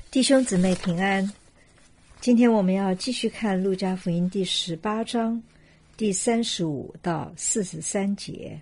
弟兄姊妹平安，今天我们要继续看路加福音第18章第35到43节。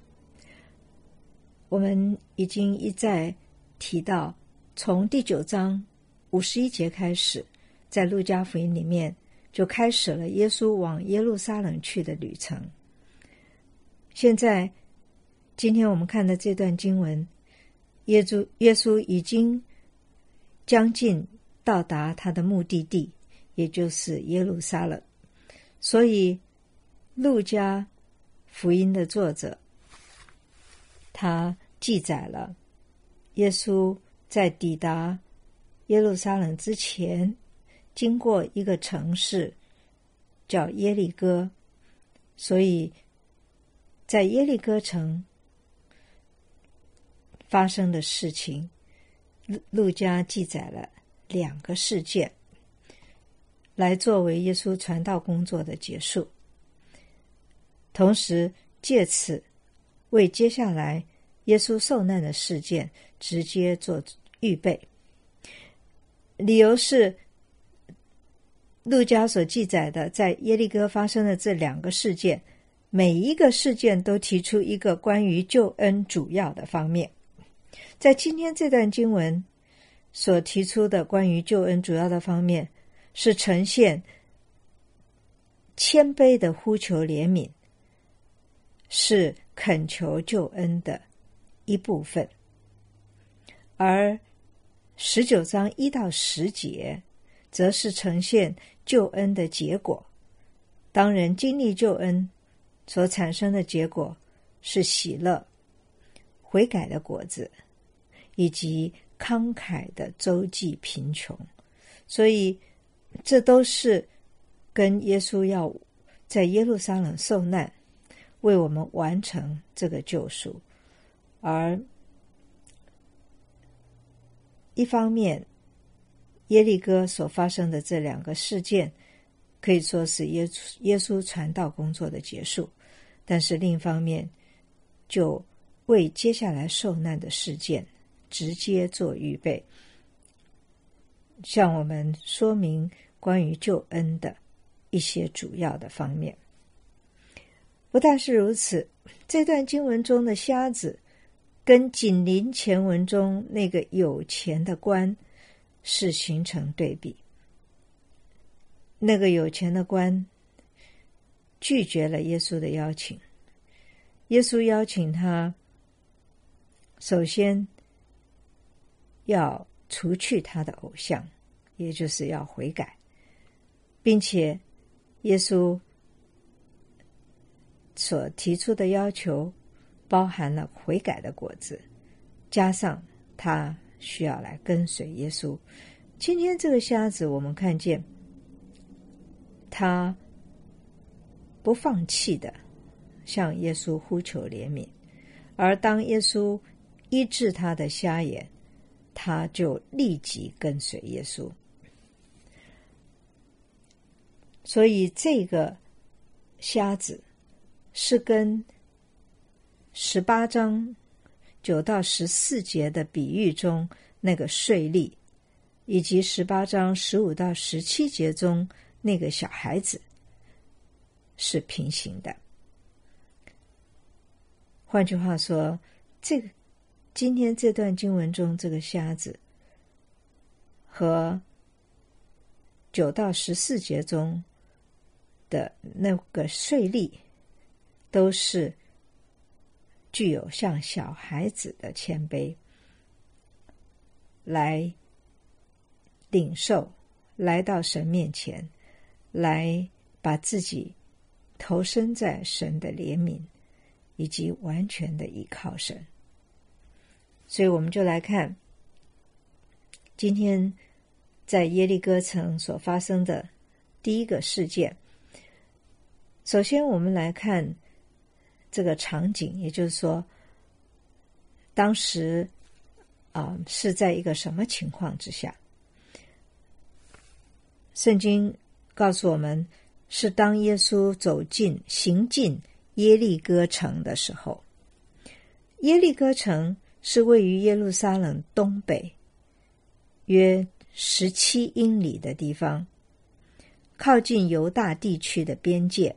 我们已经一再提到，从第9章51节开始，在路加福音里面就开始了耶稣往耶路撒冷去的旅程。现在今天我们看的这段经文，耶稣已经将近到达他的目的地，也就是耶路撒冷。所以路加福音的作者，他记载了耶稣在抵达耶路撒冷之前，经过一个城市叫耶利哥，所以在耶利哥城发生的事情，路加记载了2个事件，来作为耶稣传道工作的结束，同时借此为接下来耶稣受难的事件直接做预备。理由是路加所记载的在耶利哥发生的这2个事件，每一个事件都提出一个关于救恩主要的方面。在今天这段经文所提出的关于救恩主要的方面，是呈现谦卑的呼求怜悯，是恳求救恩的一部分。而19章1到10节则是呈现救恩的结果。当人经历救恩所产生的结果是喜乐、悔改的果子，以及慷慨的周济贫穷。所以这都是跟耶稣要在耶路撒冷受难，为我们完成这个救赎。而一方面，耶利哥所发生的这2个事件可以说是耶稣传道工作的结束，但是另一方面就为接下来受难的事件直接做预备，向我们说明关于救恩的一些主要的方面。不但是如此，这段经文中的瞎子跟紧邻前文中那个有钱的官是形成对比。那个有钱的官拒绝了耶稣的邀请，耶稣邀请他首先要除去他的偶像，也就是要悔改，并且耶稣所提出的要求包含了悔改的果子，加上他需要来跟随耶稣。今天这个瞎子，我们看见他不放弃的向耶稣呼求怜悯，而当耶稣医治他的瞎眼，他就立即跟随耶稣。所以这个瞎子是跟18章9到14节的比喻中那个税吏，以及18章15到17节中那个小孩子是平行的。换句话说，今天这段经文中这个瞎子和9到14节中的那个税吏都是具有像小孩子的谦卑，来领受，来到神面前，来把自己投身在神的怜悯以及完全的依靠神。所以我们就来看今天在耶利哥城所发生的第一个事件。首先我们来看这个场景，也就是说当时是在一个什么情况之下。圣经告诉我们，是当耶稣行进耶利哥城的时候。耶利哥城是位于耶路撒冷东北约 17英里的地方，靠近犹大地区的边界。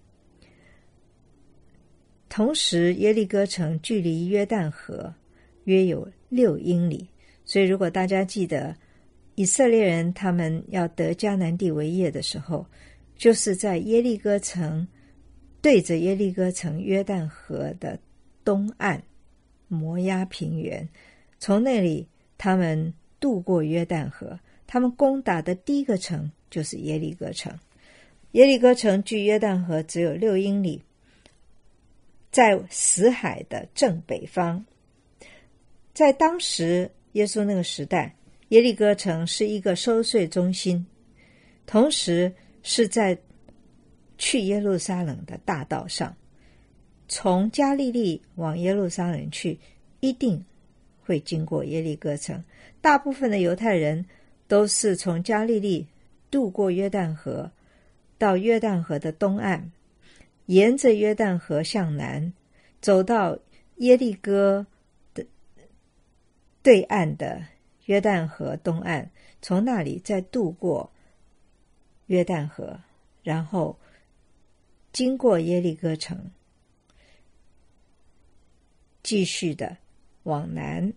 同时耶利哥城距离约旦河约有6英里，所以如果大家记得以色列人他们要得迦南地为业的时候，就是在耶利哥城对着耶利哥城约旦河的东岸摩押平原，从那里他们渡过约旦河，他们攻打的第一个城就是耶利哥城。耶利哥城距约旦河只有6英里，在死海的正北方。在当时耶稣那个时代，耶利哥城是一个收税中心，同时是在去耶路撒冷的大道上，从加利利往耶路撒冷去一定会经过耶利哥城。大部分的犹太人都是从加利利渡过约旦河到约旦河的东岸，沿着约旦河向南走到耶利哥的对岸的约旦河东岸，从那里再渡过约旦河，然后经过耶利哥城，继续的往南。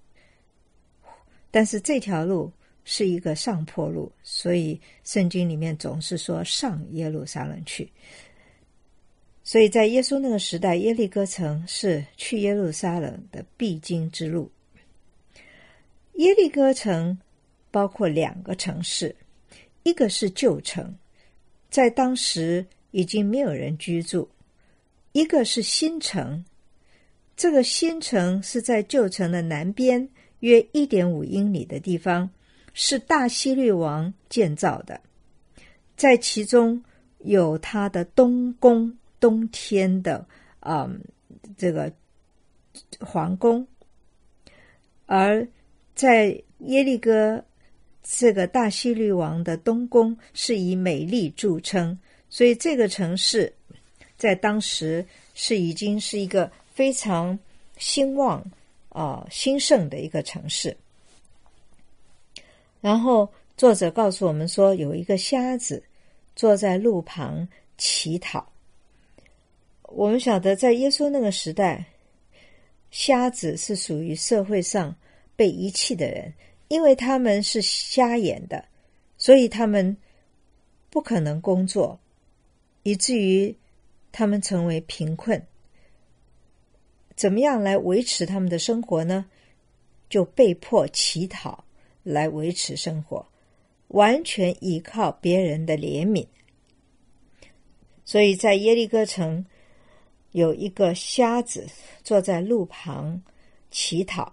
但是这条路是一个上坡路，所以圣经里面总是说上耶路撒冷去。所以在耶稣那个时代，耶利哥城是去耶路撒冷的必经之路。耶利哥城包括2个城市，一个是旧城，在当时已经没有人居住；一个是新城，这个新城是在旧城的南边约 1.5 英里的地方，是大希律王建造的，在其中有他的东宫，冬天的这个皇宫。而在耶利哥这个大希律王的东宫是以美丽著称，所以这个城市在当时已经是一个非常兴旺兴盛的一个城市。然后作者告诉我们说，有一个瞎子坐在路旁乞讨。我们晓得在耶稣那个时代，瞎子是属于社会上被遗弃的人，因为他们是瞎眼的，所以他们不可能工作，以至于他们成为贫困。怎么样来维持他们的生活呢？就被迫乞讨来维持生活，完全依靠别人的怜悯。所以在耶利哥城有一个瞎子坐在路旁乞讨。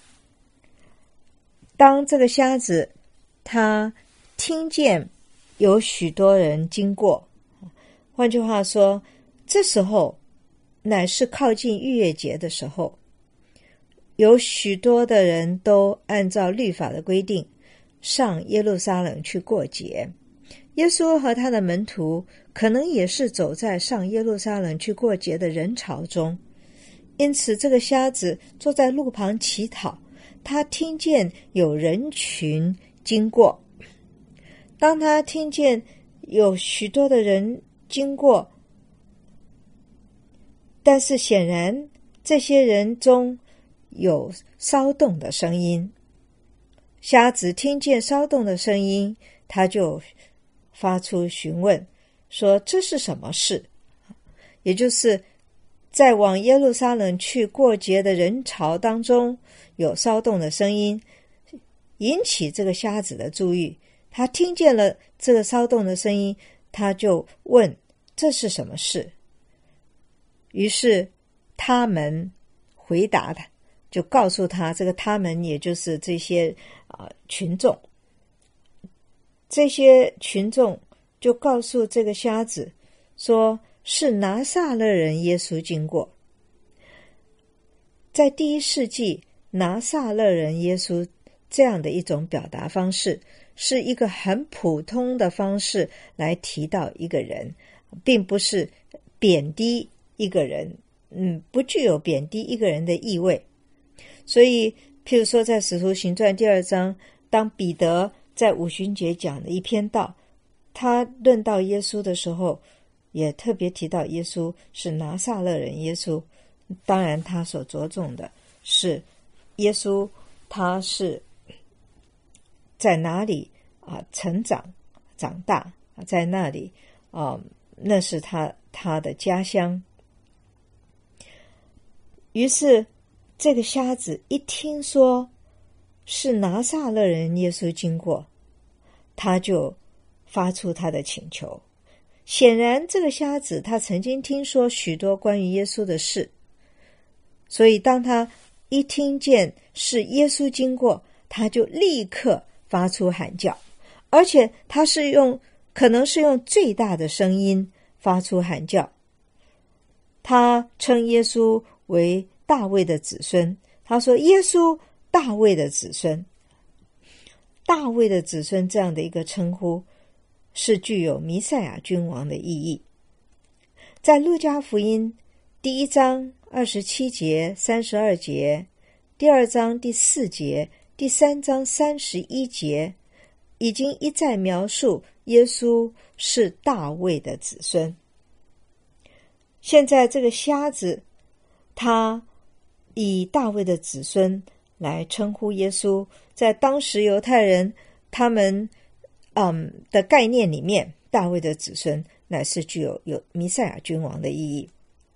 当这个瞎子他听见有许多人经过，换句话说，这时候乃是靠近逾越节的时候，有许多的人都按照律法的规定上耶路撒冷去过节。耶稣和他的门徒可能也是走在上耶路撒冷去过节的人潮中，因此这个瞎子坐在路旁乞讨，他听见有人群经过。当他听见有许多的人经过，但是显然这些人中有骚动的声音。瞎子听见骚动的声音，他就发出询问，说这是什么事？也就是在往耶路撒冷去过节的人潮当中有骚动的声音，引起这个瞎子的注意。他听见了这个骚动的声音，他就问这是什么事？于是他们回答他，就告诉他，这个他们也就是这些群众。这些群众就告诉这个瞎子说，是拿撒勒人耶稣经过。在第1世纪，拿撒勒人耶稣这样的一种表达方式，是一个很普通的方式来提到一个人，并不是贬低一个人，不具有贬低一个人的意味。所以譬如说在使徒行传第2章， 当彼得在五旬节讲的一篇道，他论到耶稣的时候，也特别提到耶稣是拿撒勒人耶稣。当然他所着重的是耶稣他是在哪里成长长大，在那里那是他的家乡。于是这个瞎子一听说是拿撒勒人耶稣经过，他就发出他的请求。显然这个瞎子他曾经听说许多关于耶稣的事，所以当他一听见是耶稣经过，他就立刻发出喊叫，而且他可能是用最大的声音发出喊叫。他称耶稣为大卫的子孙，他说耶稣大卫的子孙。大卫的子孙这样的一个称呼是具有弥赛亚君王的意义。在路加福音第1章27节32节，第2章第4节，第3章31节，已经一再描述耶稣是大卫的子孙。现在这个瞎子他以大卫的子孙来称呼耶稣，在当时犹太人他们的概念里面，大卫的子孙乃是具有弥赛亚君王的意义。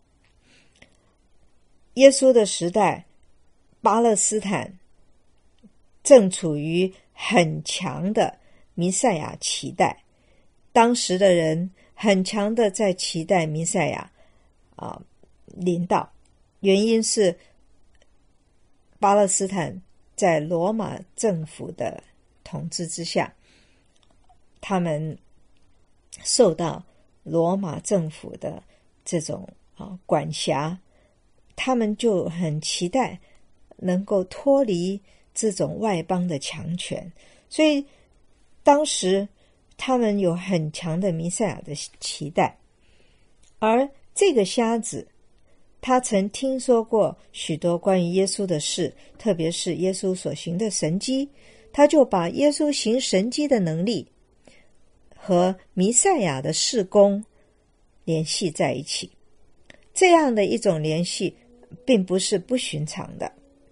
耶稣的时代，巴勒斯坦正处于很强的弥赛亚期待，当时的人很强的在期待弥赛亚临到，原因是巴勒斯坦在罗马政府的统治之下，他们受到罗马政府的这种管辖，他们就很期待能够脱离这种外邦的强权，所以当时他们有很强的弥赛亚的期待。而这个瞎子他曾听说过许多关于耶稣的事，特别是耶稣所行的神迹，他就把耶稣行神迹的能力和弥赛亚的事工联系在一起。这样的一种联系并不是不寻常的。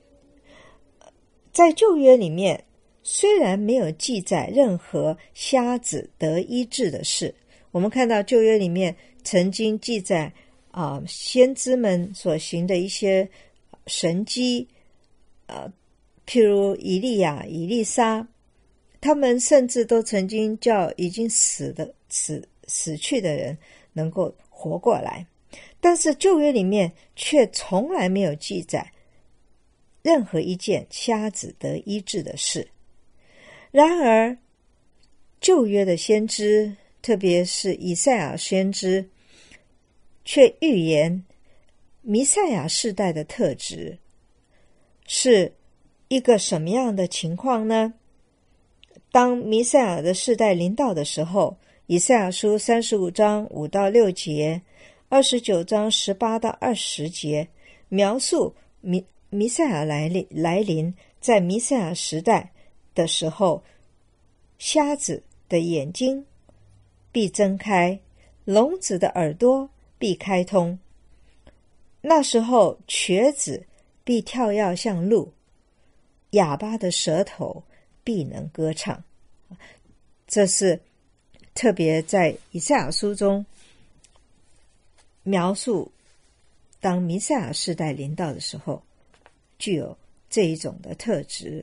在旧约里面，虽然没有记载任何瞎子得医治的事，我们看到旧约里面曾经记载先知们所行的一些神迹，譬如以利亚、以利沙，他们甚至都曾经叫已经死去的人能够活过来。但是旧约里面却从来没有记载任何一件瞎子得医治的事。然而旧约的先知，特别是以赛亚先知，却预言弥赛亚世代的特质是一个什么样的情况呢？当弥赛亚的世代临到的时候，以赛亚书35章5到6节，29章18到20节，描述弥赛亚来临，在弥赛亚时代的时候，瞎子的眼睛必睁开，聋子的耳朵必开通，那时候瘸子必跳跃像鹿，哑巴的舌头必能歌唱。这是特别在以赛亚书中描述当弥赛亚世代临到的时候具有这一种的特质，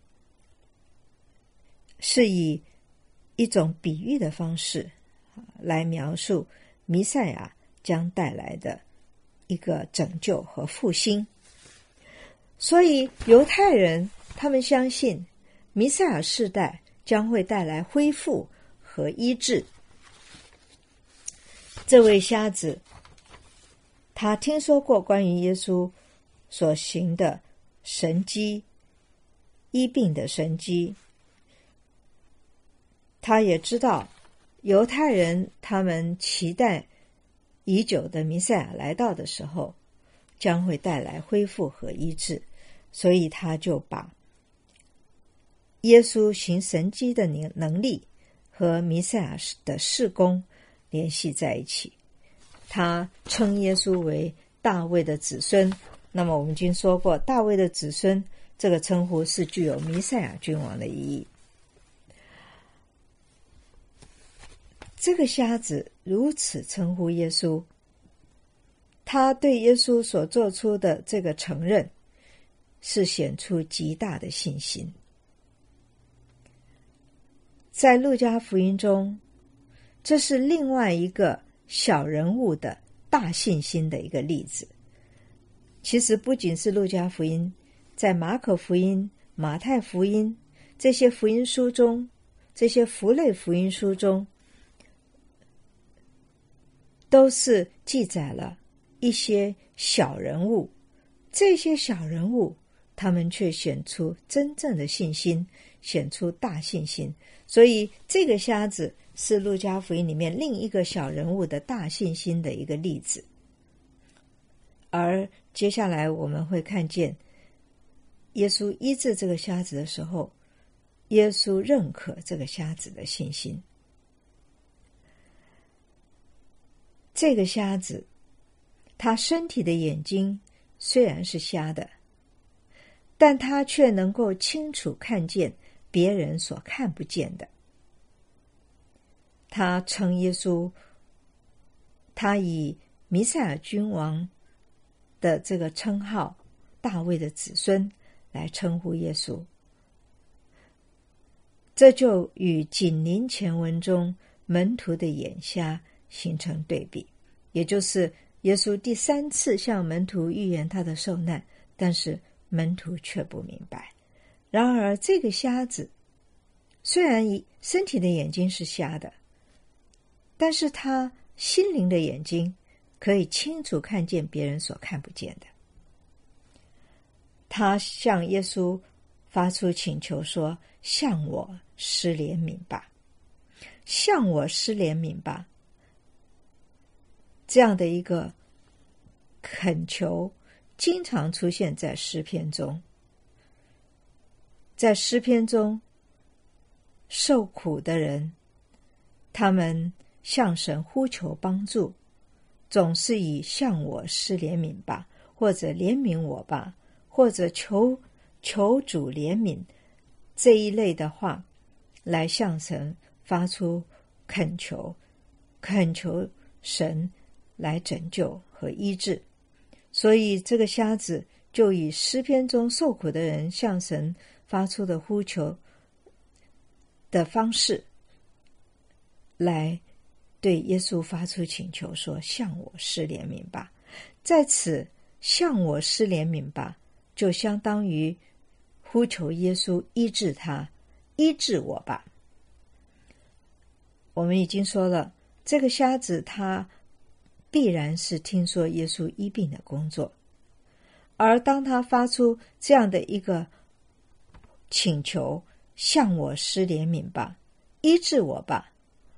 是以一种比喻的方式来描述弥赛亚将带来的一个拯救和复兴。所以犹太人他们相信弥赛亚世代将会带来恢复和医治。这位瞎子他听说过关于耶稣所行的神迹，医病的神迹，他也知道犹太人他们期待已久的弥赛亚来到的时候将会带来恢复和医治，所以他就把耶稣行神迹的能力和弥赛亚的事工联系在一起。他称耶稣为大卫的子孙。那么我们已经说过，大卫的子孙这个称呼是具有弥赛亚君王的意义。这个瞎子如此称呼耶稣，他对耶稣所做出的这个承认是显出极大的信心。在路加福音中，这是另外一个小人物的大信心的一个例子。其实不仅是路加福音，在马可福音、马太福音这些福音书中，这些福类福音书中，都是记载了一些小人物，这些小人物他们却显出真正的信心，显出大信心。所以这个瞎子是路加福音里面另一个小人物的大信心的一个例子。而接下来我们会看见耶稣医治这个瞎子的时候，耶稣认可这个瞎子的信心。这个瞎子他身体的眼睛虽然是瞎的，但他却能够清楚看见别人所看不见的。他称耶稣，他以弥赛亚君王的这个称号，大卫的子孙来称呼耶稣。这就与紧邻前文中门徒的眼瞎形成对比，也就是耶稣第3次向门徒预言他的受难，但是门徒却不明白。然而这个瞎子虽然身体的眼睛是瞎的，但是他心灵的眼睛可以清楚看见别人所看不见的。他向耶稣发出请求说，向我施怜悯吧，向我施怜悯吧。这样的一个恳求经常出现在诗篇中。在诗篇中，受苦的人他们向神呼求帮助，总是以向我施怜悯吧，或者怜悯我吧，或者求主怜悯这一类的话来向神发出恳求神来拯救和医治。所以这个瞎子就以诗篇中受苦的人向神发出的呼求的方式来对耶稣发出请求说，向我施怜悯吧。在此向我施怜悯吧就相当于呼求耶稣医治他，医治我吧。我们已经说了，这个瞎子他必然是听说耶稣医病的工作，而当他发出这样的一个请求，向我施怜悯吧，医治我吧，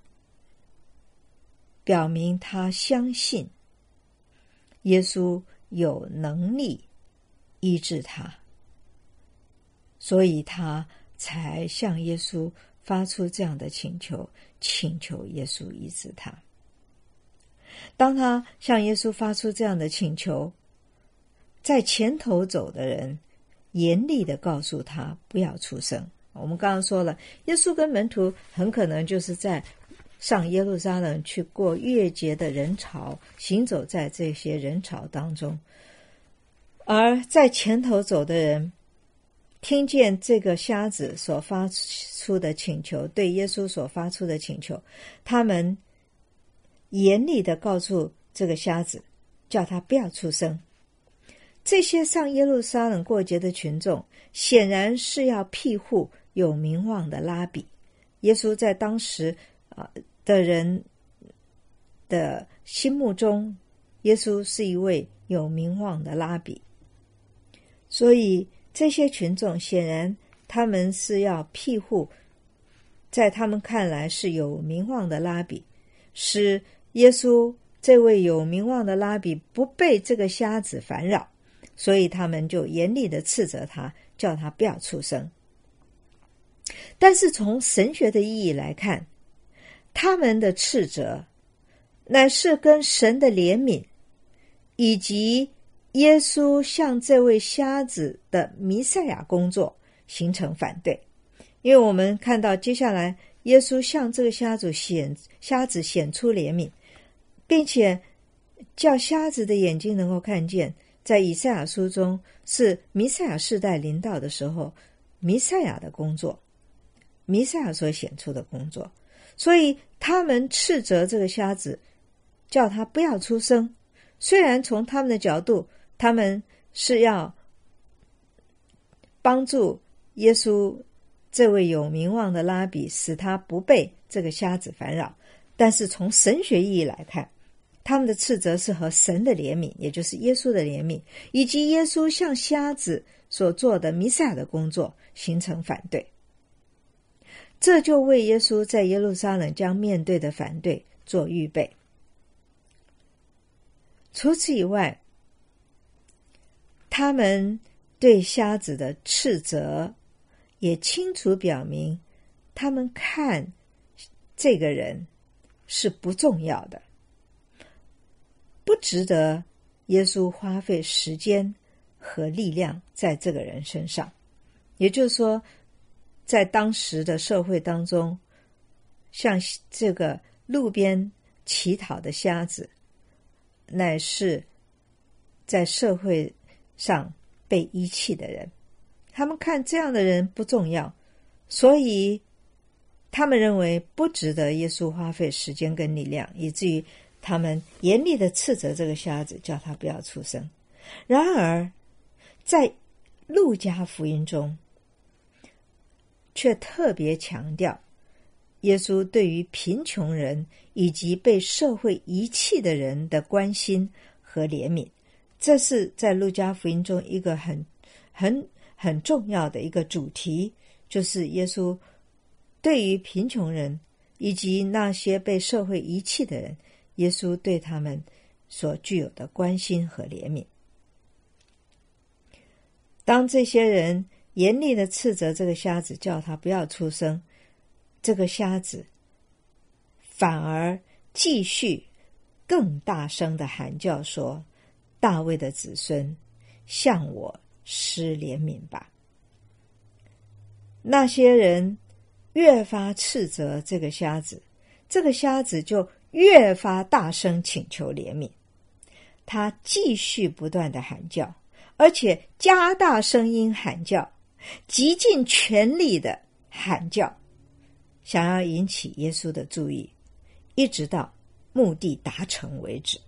表明他相信耶稣有能力医治他，所以他才向耶稣发出这样的请求耶稣医治他。当他向耶稣发出这样的请求，在前头走的人严厉地告诉他不要出声。我们刚刚说了，耶稣跟门徒很可能就是在上耶路撒冷去过逾越节的人潮，行走在这些人潮当中，而在前头走的人听见这个瞎子所发出的请求，对耶稣所发出的请求，他们严厉地告诉这个瞎子，叫他不要出声。这些上耶路撒冷过节的群众显然是要庇护有名望的拉比。耶稣在当时的人的心目中，耶稣是一位有名望的拉比，所以这些群众显然他们是要庇护在他们看来是有名望的拉比，使耶稣这位有名望的拉比不被这个瞎子烦扰，所以他们就严厉地斥责他，叫他不要出声。 但是从神学的意义来看，他们的斥责乃是跟神的怜悯以及耶稣向这位瞎子的弥赛亚工作形成反对。因为我们看到接下来耶稣向这个瞎子显出怜悯，并且叫瞎子的眼睛能够看见，在以赛亚书中是弥赛亚世代临到的时候，弥赛亚的工作，弥赛亚所显出的工作。所以他们斥责这个瞎子，叫他不要出声。虽然从他们的角度，他们是要帮助耶稣这位有名望的拉比，使他不被这个瞎子烦扰，但是从神学意义来看，他们的斥责是和神的怜悯，也就是耶稣的怜悯，以及耶稣向瞎子所做的弥赛亚的工作形成反对。这就为耶稣在耶路撒冷将面对的反对做预备。除此以外，他们对瞎子的斥责也清楚表明，他们看这个人是不重要的，不值得耶稣花费时间和力量在这个人身上。也就是说，在当时的社会当中，像这个路边乞讨的瞎子，乃是在社会上被遗弃的人。他们看这样的人不重要，所以他们认为不值得耶稣花费时间跟力量，以至于他们严厉的斥责这个瞎子，叫他不要出声。然而在路加福音中却特别强调耶稣对于贫穷人以及被社会遗弃的人的关心和怜悯。这是在路加福音中一个很重要的一个主题，就是耶稣对于贫穷人以及那些被社会遗弃的人，耶稣对他们所具有的关心和怜悯。当这些人严厉的斥责这个瞎子，叫他不要出声，这个瞎子反而继续更大声的喊叫说，大卫的子孙，向我施怜悯吧。那些人越发斥责这个瞎子，这个瞎子就越发大声请求怜悯。他继续不断的喊叫，而且加大声音喊叫，极尽全力的喊叫，想要引起耶稣的注意，一直到目的达成为止。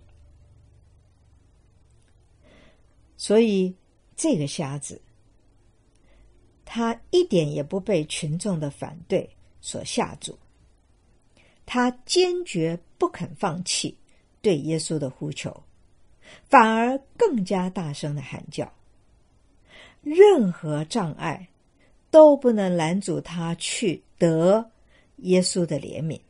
所以这个瞎子他一点也不被群众的反对所吓阻，他坚决不肯放弃对耶稣的呼求，反而更加大声的喊叫。任何障碍都不能拦阻他去得耶稣的怜悯。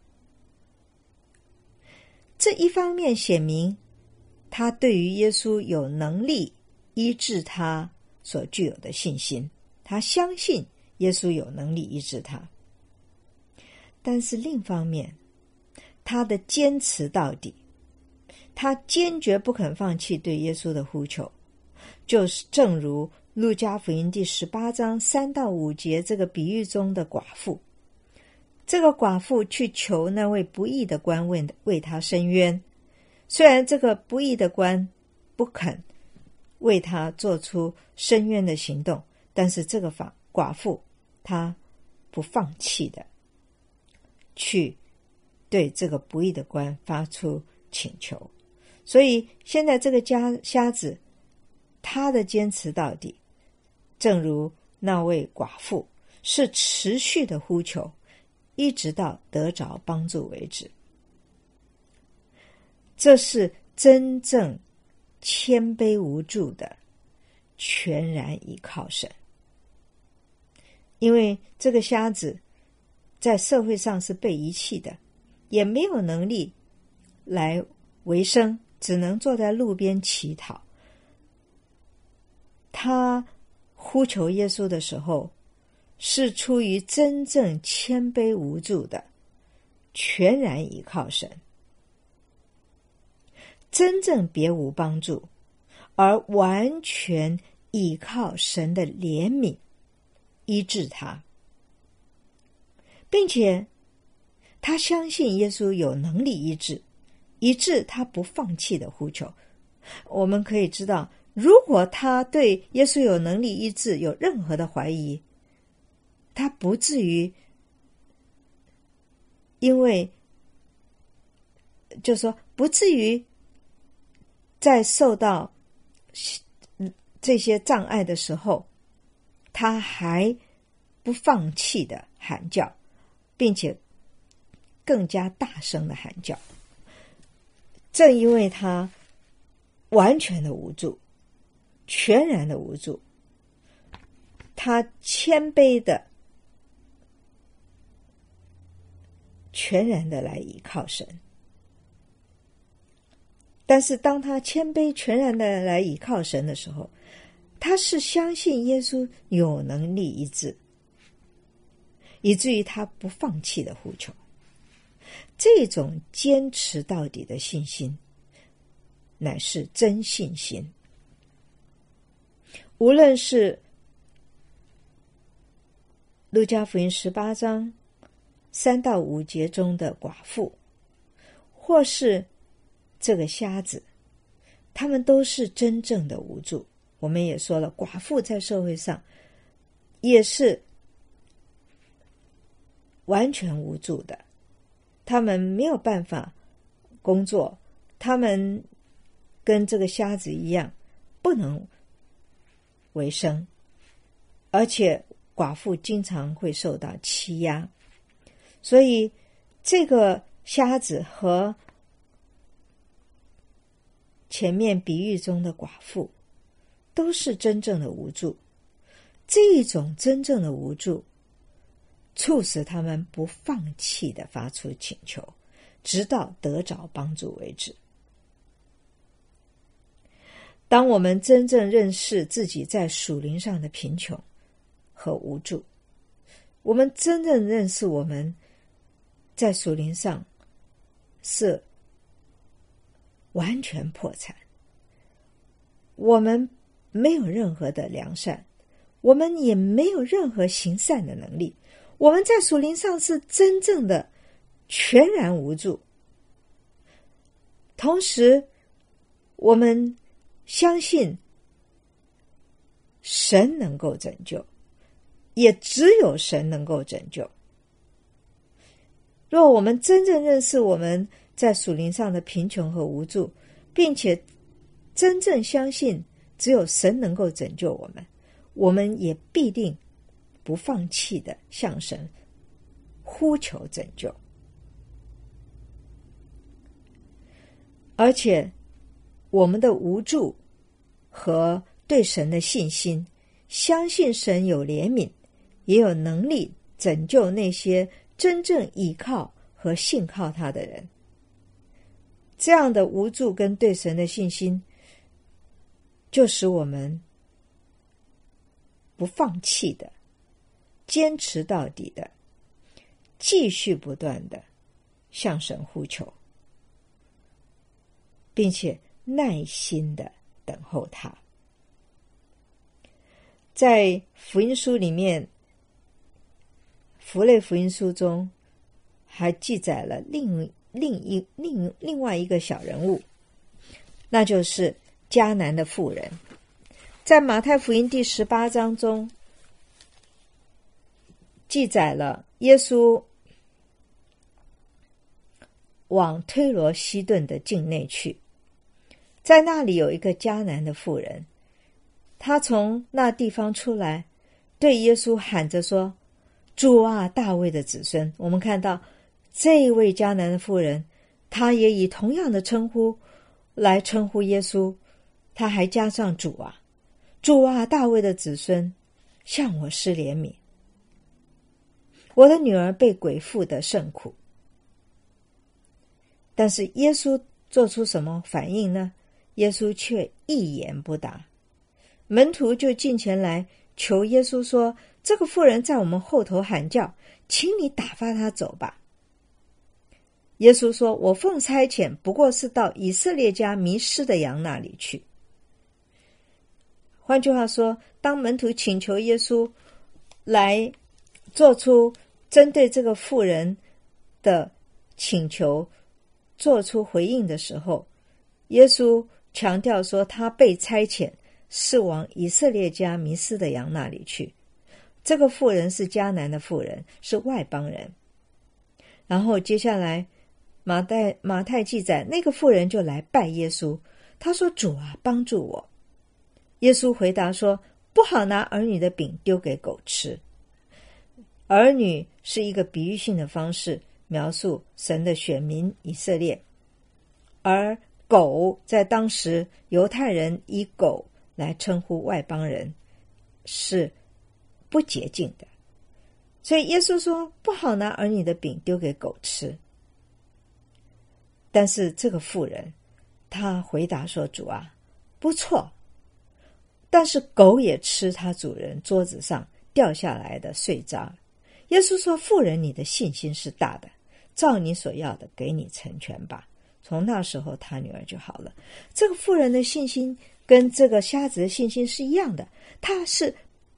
这一方面显明他对于耶稣有能力医治他所具有的信心，他相信耶稣有能力医治他。但是另一方面，他的坚持到底，他坚决不肯放弃对耶稣的呼求，就是正如路加福音第18章3到5节这个比喻中的寡妇。这个寡妇去求那位不义的官为他伸冤，虽然这个不义的官不肯为他做出伸冤的行动，但是这个寡妇她不放弃的去对这个不义的官发出请求。所以现在这个瞎子他的坚持到底，正如那位寡妇是持续的呼求，一直到得着帮助为止。这是真正谦卑无助的全然依靠神。因为这个瞎子在社会上是被遗弃的，也没有能力来为生，只能坐在路边乞讨。他呼求耶稣的时候， 是出于真正谦卑无助的，全然依靠神，真正别无帮助，而完全依靠神的怜悯医治他，并且他相信耶稣有能力医治，以致他不放弃的呼求。我们可以知道，如果他对耶稣有能力医治有任何的怀疑，他不至于不至于在受到这些障碍的时候，他还不放弃的喊叫，并且更加大声的喊叫。正因为他完全的无助，全然的无助，他谦卑的全然的来依靠神。但是当他谦卑全然的来依靠神的时候，他是相信耶稣有能力医治，以至于他不放弃的呼求。这种坚持到底的信心乃是真信心。无论是路加福音18章3到5节中的寡妇，或是这个瞎子，他们都是真正的无助。我们也说了，寡妇在社会上也是完全无助的，他们没有办法工作，他们跟这个瞎子一样不能为生，而且寡妇经常会受到欺压。所以这个瞎子和前面比喻中的寡妇都是真正的无助。这一种真正的无助促使他们不放弃地发出请求，直到得着帮助为止。当我们真正认识自己在属灵上的贫穷和无助，我们真正认识我们在属灵上是完全破产，我们没有任何的良善，我们也没有任何行善的能力，我们在属灵上是真正的全然无助。同时我们相信神能够拯救，也只有神能够拯救。若我们真正认识我们在属灵上的贫穷和无助，并且真正相信只有神能够拯救我们，我们也必定不放弃的向神呼求拯救。而且我们的无助和对神的信心，相信神有怜悯，也有能力拯救那些真正依靠和信靠他的人。这样的无助跟对神的信心，就使我们不放弃的，坚持到底的，继续不断的向神呼求，并且耐心的等候他。在福音书里面，符类福音书中还记载了另外一个小人物，那就是迦南的妇人。在马太福音第18章中记载了耶稣往推罗西顿的境内去，在那里有一个迦南的妇人，她从那地方出来，对耶稣喊着说：主啊，大卫的子孙。我们看到这一位迦南的妇人，她也以同样的称呼来称呼耶稣，她还加上主啊，主啊，大卫的子孙，向我施怜悯，我的女儿被鬼附得甚苦。但是耶稣做出什么反应呢？耶稣却一言不答。门徒就近前来求耶稣说： 这个妇人在我们后头喊叫，请你打发她走吧。耶稣说，我奉差遣不过是到以色列家迷失的羊那里去。换句话说，当门徒请求耶稣来做出针对这个妇人的请求做出回应的时候，耶稣强调说他被差遣是往以色列家迷失的羊那里去。这个妇人是迦南的妇人，是外邦人。然后接下来马太记载，那个妇人就来拜耶稣，他说，主啊，帮助我。耶稣回答说，不好拿儿女的饼丢给狗吃。儿女是一个比喻性的方式描述神的选民以色列，而狗在当时犹太人以狗来称呼外邦人是不洁净的，所以耶稣说不好拿儿女的饼丢给狗吃。但是这个妇人她回答说，主啊，不错，但是狗也吃他主人桌子上掉下来的碎渣。耶稣说，妇人，你的信心是大的，照你所要的给你成全吧。从那时候他女儿就好了。这个妇人的信心跟这个瞎子的信心是一样的，他是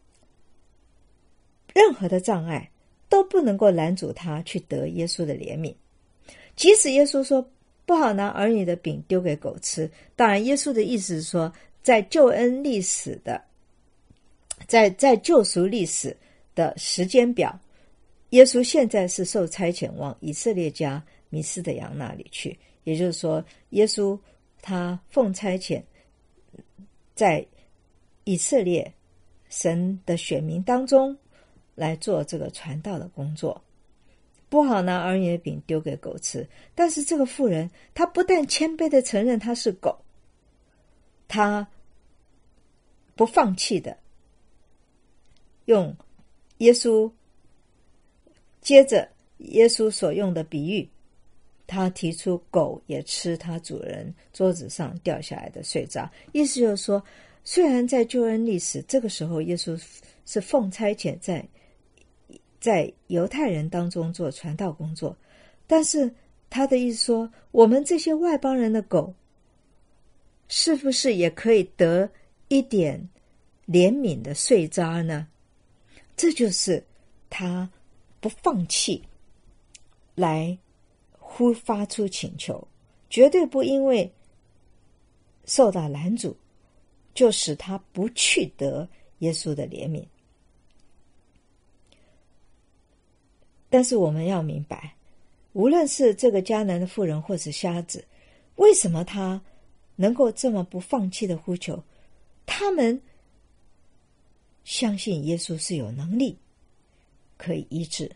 任何的障碍都不能够拦阻他去得耶稣的怜悯。即使耶稣说不好拿儿女的饼丢给狗吃，当然耶稣的意思是说，在救恩历史的在救赎历史的时间表，耶稣现在是受差遣往以色列家迷失的羊那里去。也就是说，耶稣他奉差遣在以色列神的选民当中来做这个传道的工作。不好拿儿女的饼丢给狗吃，但是这个妇人她不但谦卑的承认她是狗，她不放弃的用耶稣接着耶稣所用的比喻，他提出狗也吃他主人桌子上掉下来的碎渣。意思就是说，虽然在救恩历史这个时候耶稣是奉差遣在犹太人当中做传道工作，但是他的意思说，我们这些外邦人的狗是不是也可以得一点怜悯的碎渣呢？这就是他不放弃来发出请求，绝对不因为受到拦阻就使他不去得耶稣的怜悯。但是我们要明白，无论是这个迦南的妇人或是瞎子，为什么他能够这么不放弃的呼求？他们相信耶稣是有能力可以医治，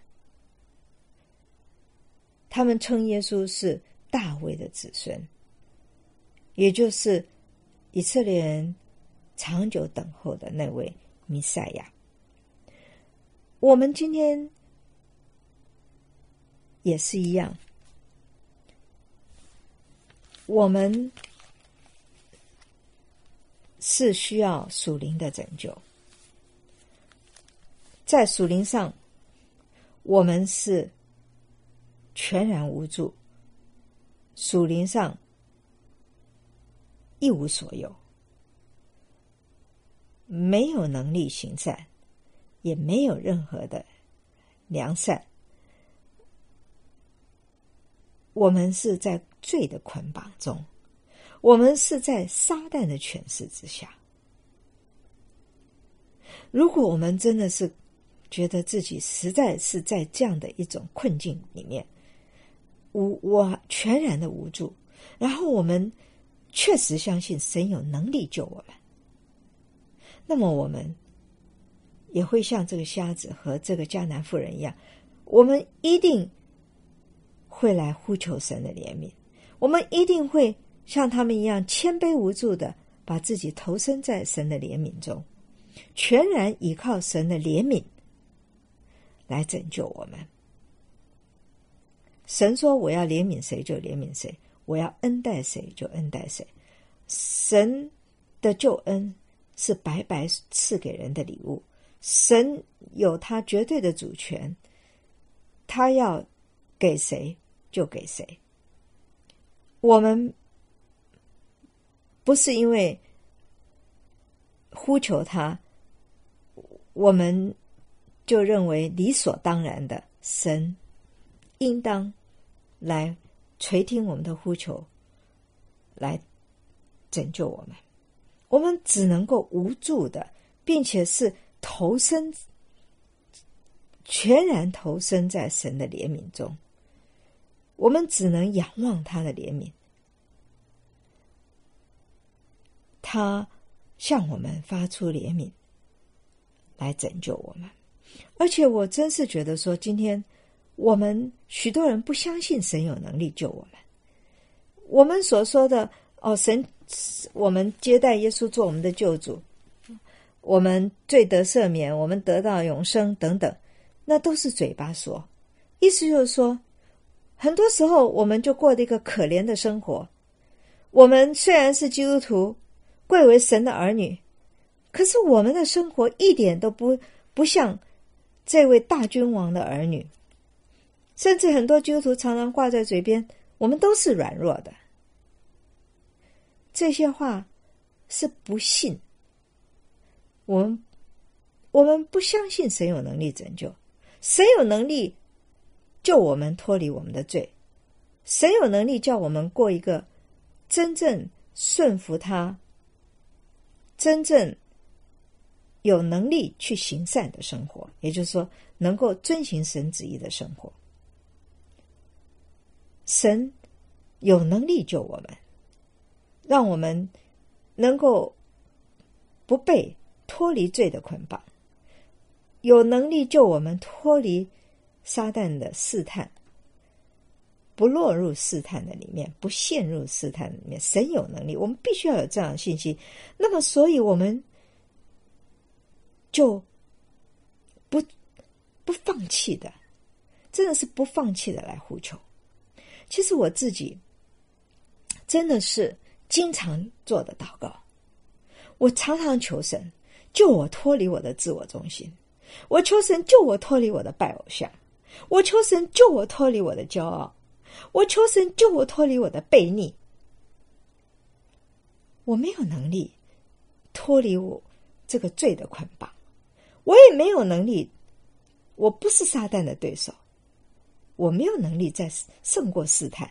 他们称耶稣是大卫的子孙，也就是以色列人长久等候的那位弥赛亚。我们今天也是一样，我们是需要属灵的拯救。在属灵上，我们是全然无助，属灵上一无所有，没有能力行善，也没有任何的良善。我们是在罪的捆绑中，我们是在撒旦的权势之下。如果我们真的是觉得自己实在是在这样的一种困境里面，我全然的无助，然后我们确实相信神有能力救我们，那么我们也会像这个瞎子和这个迦南妇人一样，我们一定会来呼求神的怜悯，我们一定会像他们一样谦卑无助的把自己投身在神的怜悯中，全然依靠神的怜悯来拯救我们。神说我要怜悯谁就怜悯谁，我要恩待谁就恩待谁。神的救恩是白白赐给人的礼物， 神有他绝对的主权，他要给谁就给谁。我们不是因为呼求他，我们就认为理所当然的神应当来垂听我们的呼求，来拯救我们。我们只能够无助的，并且是全然投身在神的怜悯中。我们只能仰望他的怜悯，他向我们发出怜悯来拯救我们。而且我真是觉得说，今天我们许多人不相信神有能力救我们。我们所说的神，我们接待耶稣做我们的救主，我们罪得赦免，我们得到永生等等，那都是嘴巴说。意思就是说，很多时候我们就过了一个可怜的生活。我们虽然是基督徒，贵为神的儿女，可是我们的生活一点都不像这位大君王的儿女。甚至很多基督徒常常挂在嘴边，我们都是软弱的。这些话是不信，我们不相信神有能力拯救，神有能力救我们脱离我们的罪，神有能力叫我们过一个真正顺服他，真正有能力去行善的生活，也就是说能够遵行神旨意的生活。神有能力救我们，让我们能够不被脱离罪的捆绑，有能力救我们脱离撒旦的试探，不落入试探的里面，不陷入试探里面。神有能力，我们必须要有这样的信息。那么所以我们就不放弃的，真的是不放弃的来呼求。其实我自己真的是经常做的祷告，我常常求神救我脱离我的自我中心，我求神救我脱离我的拜偶像，我求神救我脱离我的骄傲，我求神救我脱离我的悖逆。我没有能力脱离我这个罪的捆绑，我也没有能力，我不是撒旦的对手，我没有能力再胜过试探，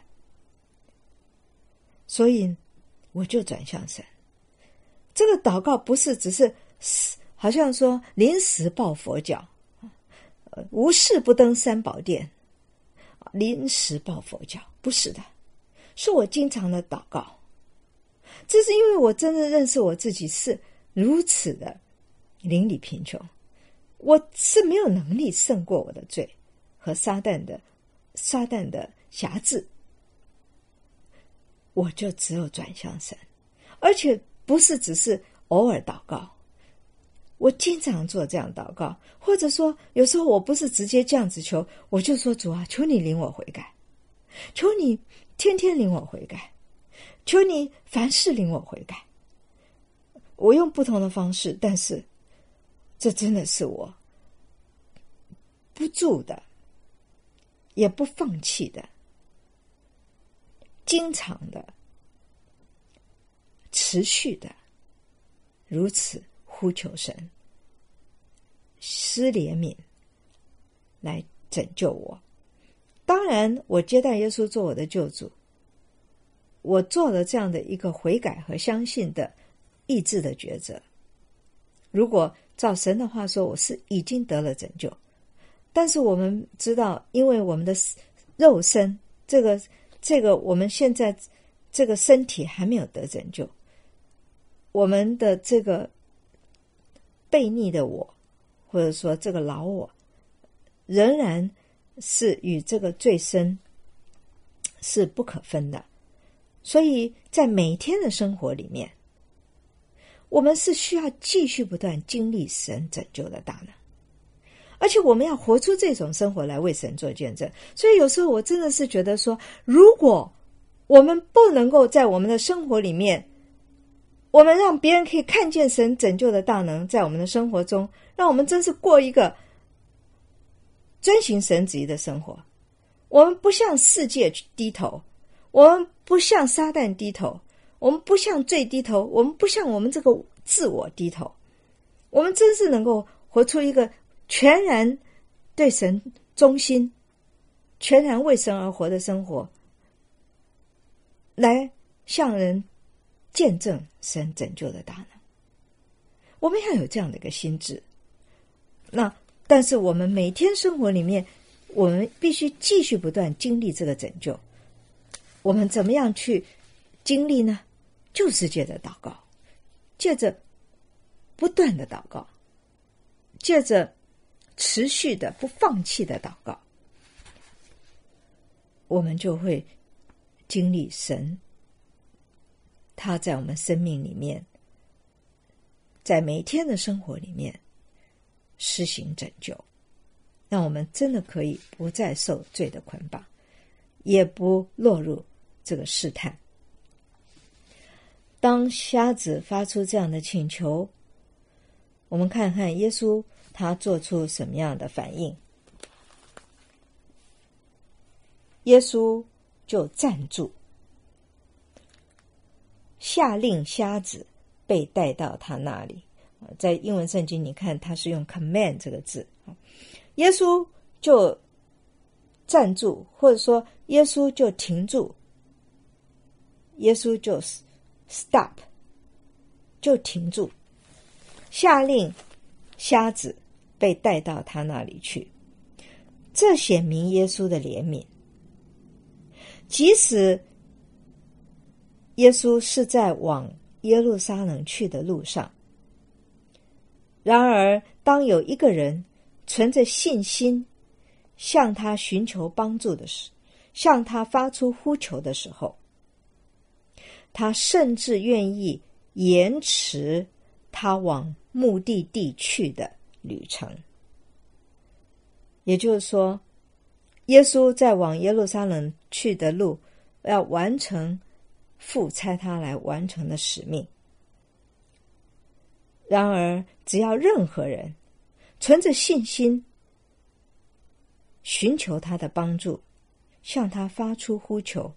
所以我就转向神。这个祷告不是只是好像说临时抱佛脚，无事不登三宝殿，临时抱佛脚，不是的，是我经常的祷告。这是因为我真的认识我自己是如此的邻里贫穷，我是没有能力胜过我的罪和撒旦的辖制，我就只有转向神。而且不是只是偶尔祷告，我经常做这样祷告，或者说有时候我不是直接这样子求，我就说主啊，求你领我悔改，求你天天领我悔改，求你凡事领我悔改。我用不同的方式，但是这真的是我不住的，也不放弃的，经常的，持续的，如此呼求神施怜悯来拯救我。当然我接待耶稣做我的救主，我做了这样的一个悔改和相信的意志的抉择。如果照神的话说，我是已经得了拯救，但是我们知道，因为我们的肉身这个我们现在这个身体还没有得拯救，我们的这个悖逆的我，或者说这个老我，仍然是与这个罪身是不可分的。所以在每天的生活里面，我们是需要继续不断经历神拯救的大能，而且我们要活出这种生活来为神做见证。所以有时候我真的是觉得说，如果我们不能够在我们的生活里面， 我们让别人可以看见神拯救的大能在我们的生活中，让我们真是过一个遵行神旨意的生活。我们不向世界低头，我们不向撒旦低头，我们不向罪低头，我们不向我们这个自我低头。我们真是能够活出一个全然对神忠心、全然为神而活的生活，来向人见证神拯救的大能。我们要有这样的一个心智。但是我们每天生活里面，我们必须继续不断经历这个拯救。我们怎么样去经历呢？就是借着祷告，借着不断的祷告，借着持续的不放弃的祷告，我们就会经历神他在我们生命里面，在每天的生活里面施行拯救，让我们真的可以不再受罪的捆绑，也不落入这个试探。当瞎子发出这样的请求，我们看看耶稣他做出什么样的反应。耶稣就站住，下令瞎子被带到他那里。在英文圣经你看他是用 command 这个字，耶稣就站住，或者说耶稣就停住，耶稣就 stop 就停住，下令瞎子被带到他那里去。这显明耶稣的怜悯。即使耶稣是在往耶路撒冷去的路上，然而当有一个人存着信心向他寻求帮助的时，向他发出呼求的时候，他甚至愿意延迟他往目的地去的旅程。也就是说，耶稣在往耶路撒冷去的路，要完成父差他来完成的使命。然而只要任何人存着信心寻求他的帮助，向他发出呼求，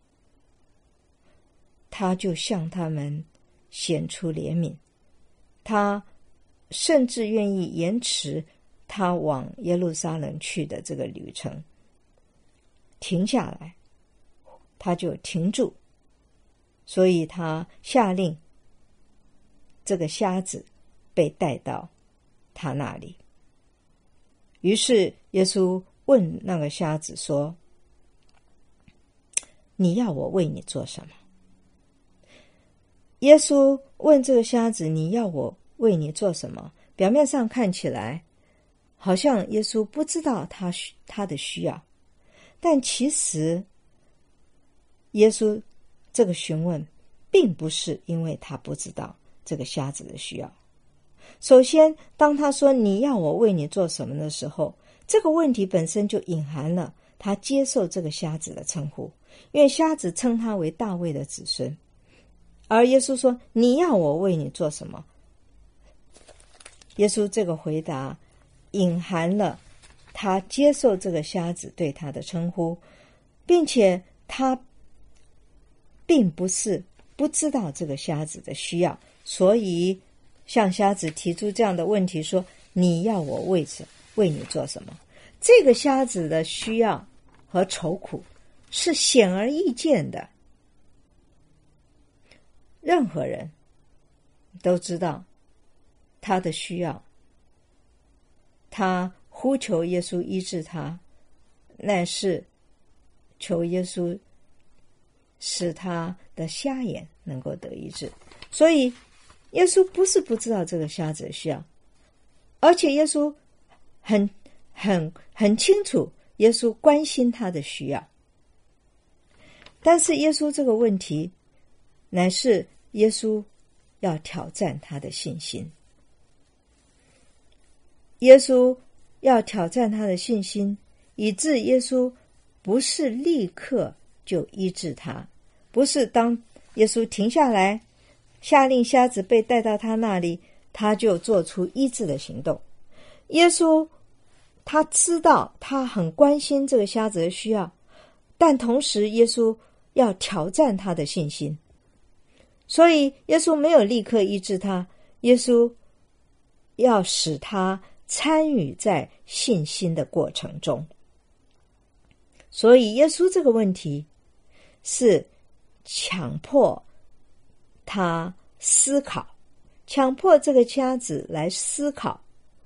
他就向他们显出怜悯，他甚至愿意延迟他往耶路撒冷去的这个旅程，停下来，他就停住。所以他下令这个瞎子被带到他那里。于是耶稣问那个瞎子说，你要我为你做什么？耶稣问这个瞎子，你要我为你做什么？表面上看起来好像耶稣不知道他的需要，但其实耶稣这个询问并不是因为他不知道这个瞎子的需要。首先，当他说你要我为你做什么的时候，这个问题本身就隐含了他接受这个瞎子的称呼，因为瞎子称他为大卫的子孙。而耶稣说你要我为你做什么？耶稣这个回答隐含了他接受这个瞎子对他的称呼，并且他并不是不知道这个瞎子的需要，所以向瞎子提出这样的问题说，你要我为你做什么？这个瞎子的需要和愁苦是显而易见的，任何人都知道他的需要。他呼求耶稣医治他，乃是求耶稣使他的瞎眼能够得医治。所以耶稣不是不知道这个瞎子的需要，而且耶稣很清楚耶稣关心他的需要。但是耶稣这个问题乃是耶稣要挑战他的信心，耶稣要挑战他的信心，以致耶稣不是立刻就医治他，不是当耶稣停下来下令瞎子被带到他那里，他就做出医治的行动。耶稣他知道，他很关心这个瞎子的需要，但同时耶稣要挑战他的信心，所以耶稣没有立刻医治他，耶稣要使他参与在信心的过程中。所以耶稣这个问题是强迫他思考，强迫这个瞎子来思考，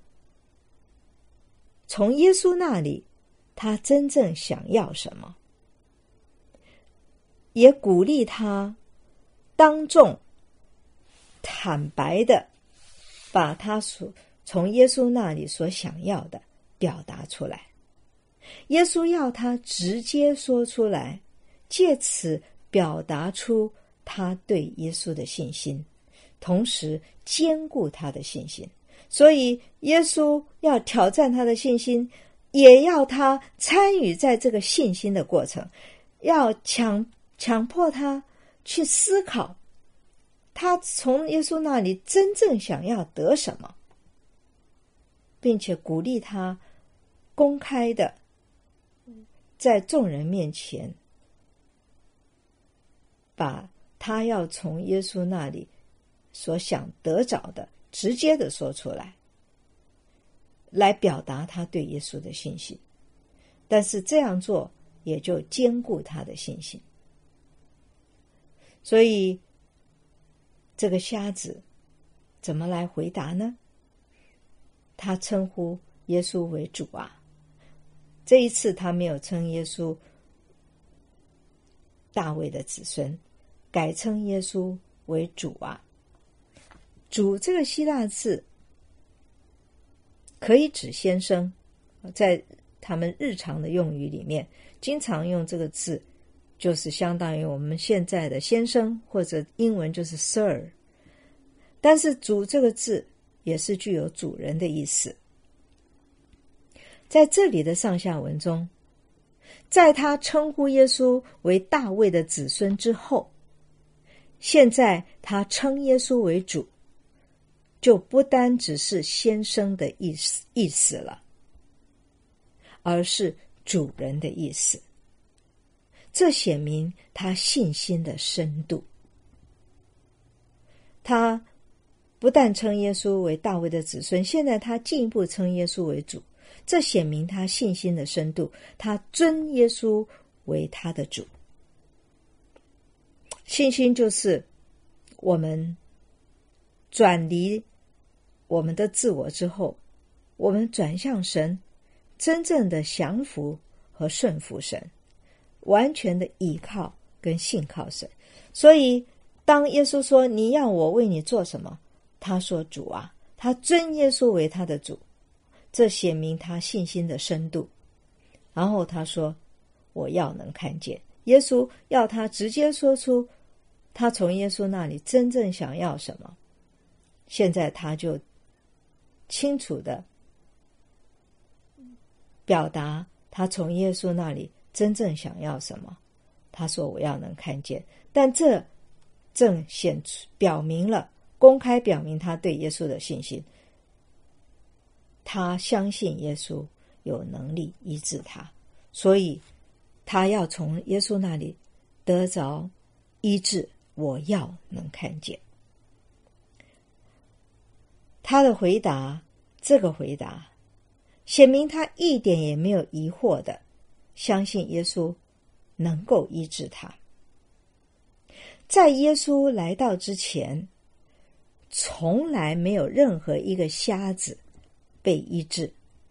从耶稣那里他真正想要什么，也鼓励他当众坦白的把他从耶稣那里所想要的表达出来。耶稣要他直接说出来，借此表达出他对耶稣的信心，同时坚固他的信心。所以耶稣要挑战他的信心，也要他参与在这个信心的过程，要强迫他去思考他从耶稣那里真正想要得什么，并且鼓励他公开的在众人面前把他要从耶稣那里所想得着的直接的说出来，来表达他对耶稣的信心。但是这样做也就坚固他的信心。所以这个瞎子怎么来回答呢？他称呼耶稣为主啊。这一次他没有称耶稣大卫的子孙，改称耶稣为主啊。主这个希腊字可以指先生，在他们日常的用语里面经常用这个字，就是相当于我们现在的先生，或者英文就是 Sir。 但是主这个字也是具有主人的意思。在这里的上下文中，在他称呼耶稣为大卫的子孙之后，现在他称耶稣为主，就不单只是先生的意思了，而是主人的意思。这显明他信心的深度。他不但称耶稣为大卫的子孙，现在他进一步称耶稣为主，这显明他信心的深度，他尊耶稣为他的主。信心就是我们转离我们的自我之后，我们转向神，真正的降服和顺服神，完全的依靠跟信靠神。所以当耶稣说你要我为你做什么，他说主啊，他尊耶稣为他的主，这显明他信心的深度。然后他说我要能看见，耶稣要他直接说出他从耶稣那里真正想要什么。现在他就清楚的表达他从耶稣那里真正想要什么。他说我要能看见，但这正表明了，公开表明他对耶稣的信心。他相信耶稣有能力医治他，所以他要从耶稣那里得着医治，我要能看见。他的回答，这个回答显明他一点也没有疑惑的相信耶稣能够医治他。在耶稣来到之前，从来没有任何一个瞎子被医治。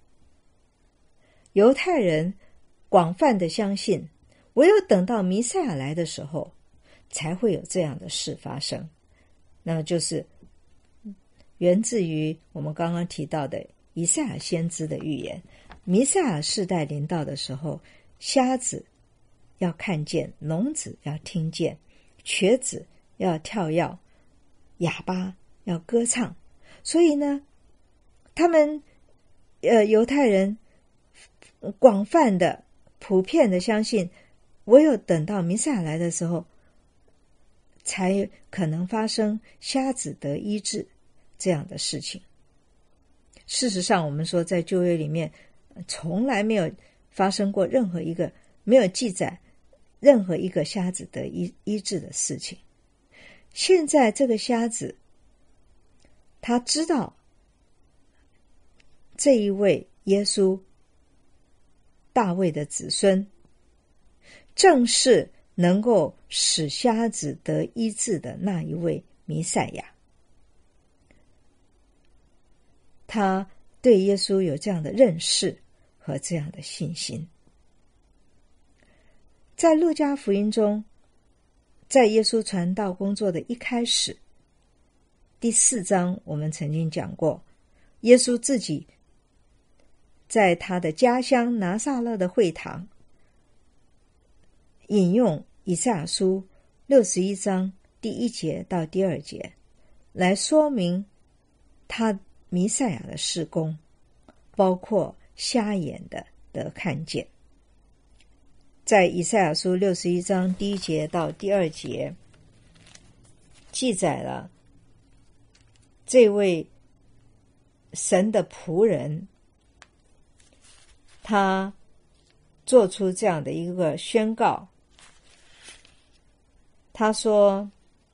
犹太人广泛的相信，唯有等到弥赛亚来的时候，才会有这样的事发生。那么就是源自于我们刚刚提到的以赛亚先知的预言。弥赛亚世代临到的时候，瞎子要看见，聋子要听见，瘸子要跳跃，哑巴要歌唱。所以呢，他们犹太人广泛的普遍的相信，唯有等到弥赛亚来的时候， 才可能发生瞎子得医治这样的事情。事实上，我们说在旧约里面从来没有发生过任何一个，没有记载任何一个瞎子得医治的事情。现在这个瞎子他知道这一位耶稣大卫的子孙正是能够使瞎子得医治的那一位弥赛亚。他对耶稣有这样的认识和这样的信心。在路加福音中，在耶稣传道工作的一开始，第4章我们曾经讲过，耶稣自己在他的家乡拿撒勒的会堂引用以赛亚书61章第1节到第2节来说明他弥赛亚的事工，包括瞎眼的得看见。在以赛亚书61章第1节到第2节记载了这位神的仆人，他做出这样的一个宣告。他说，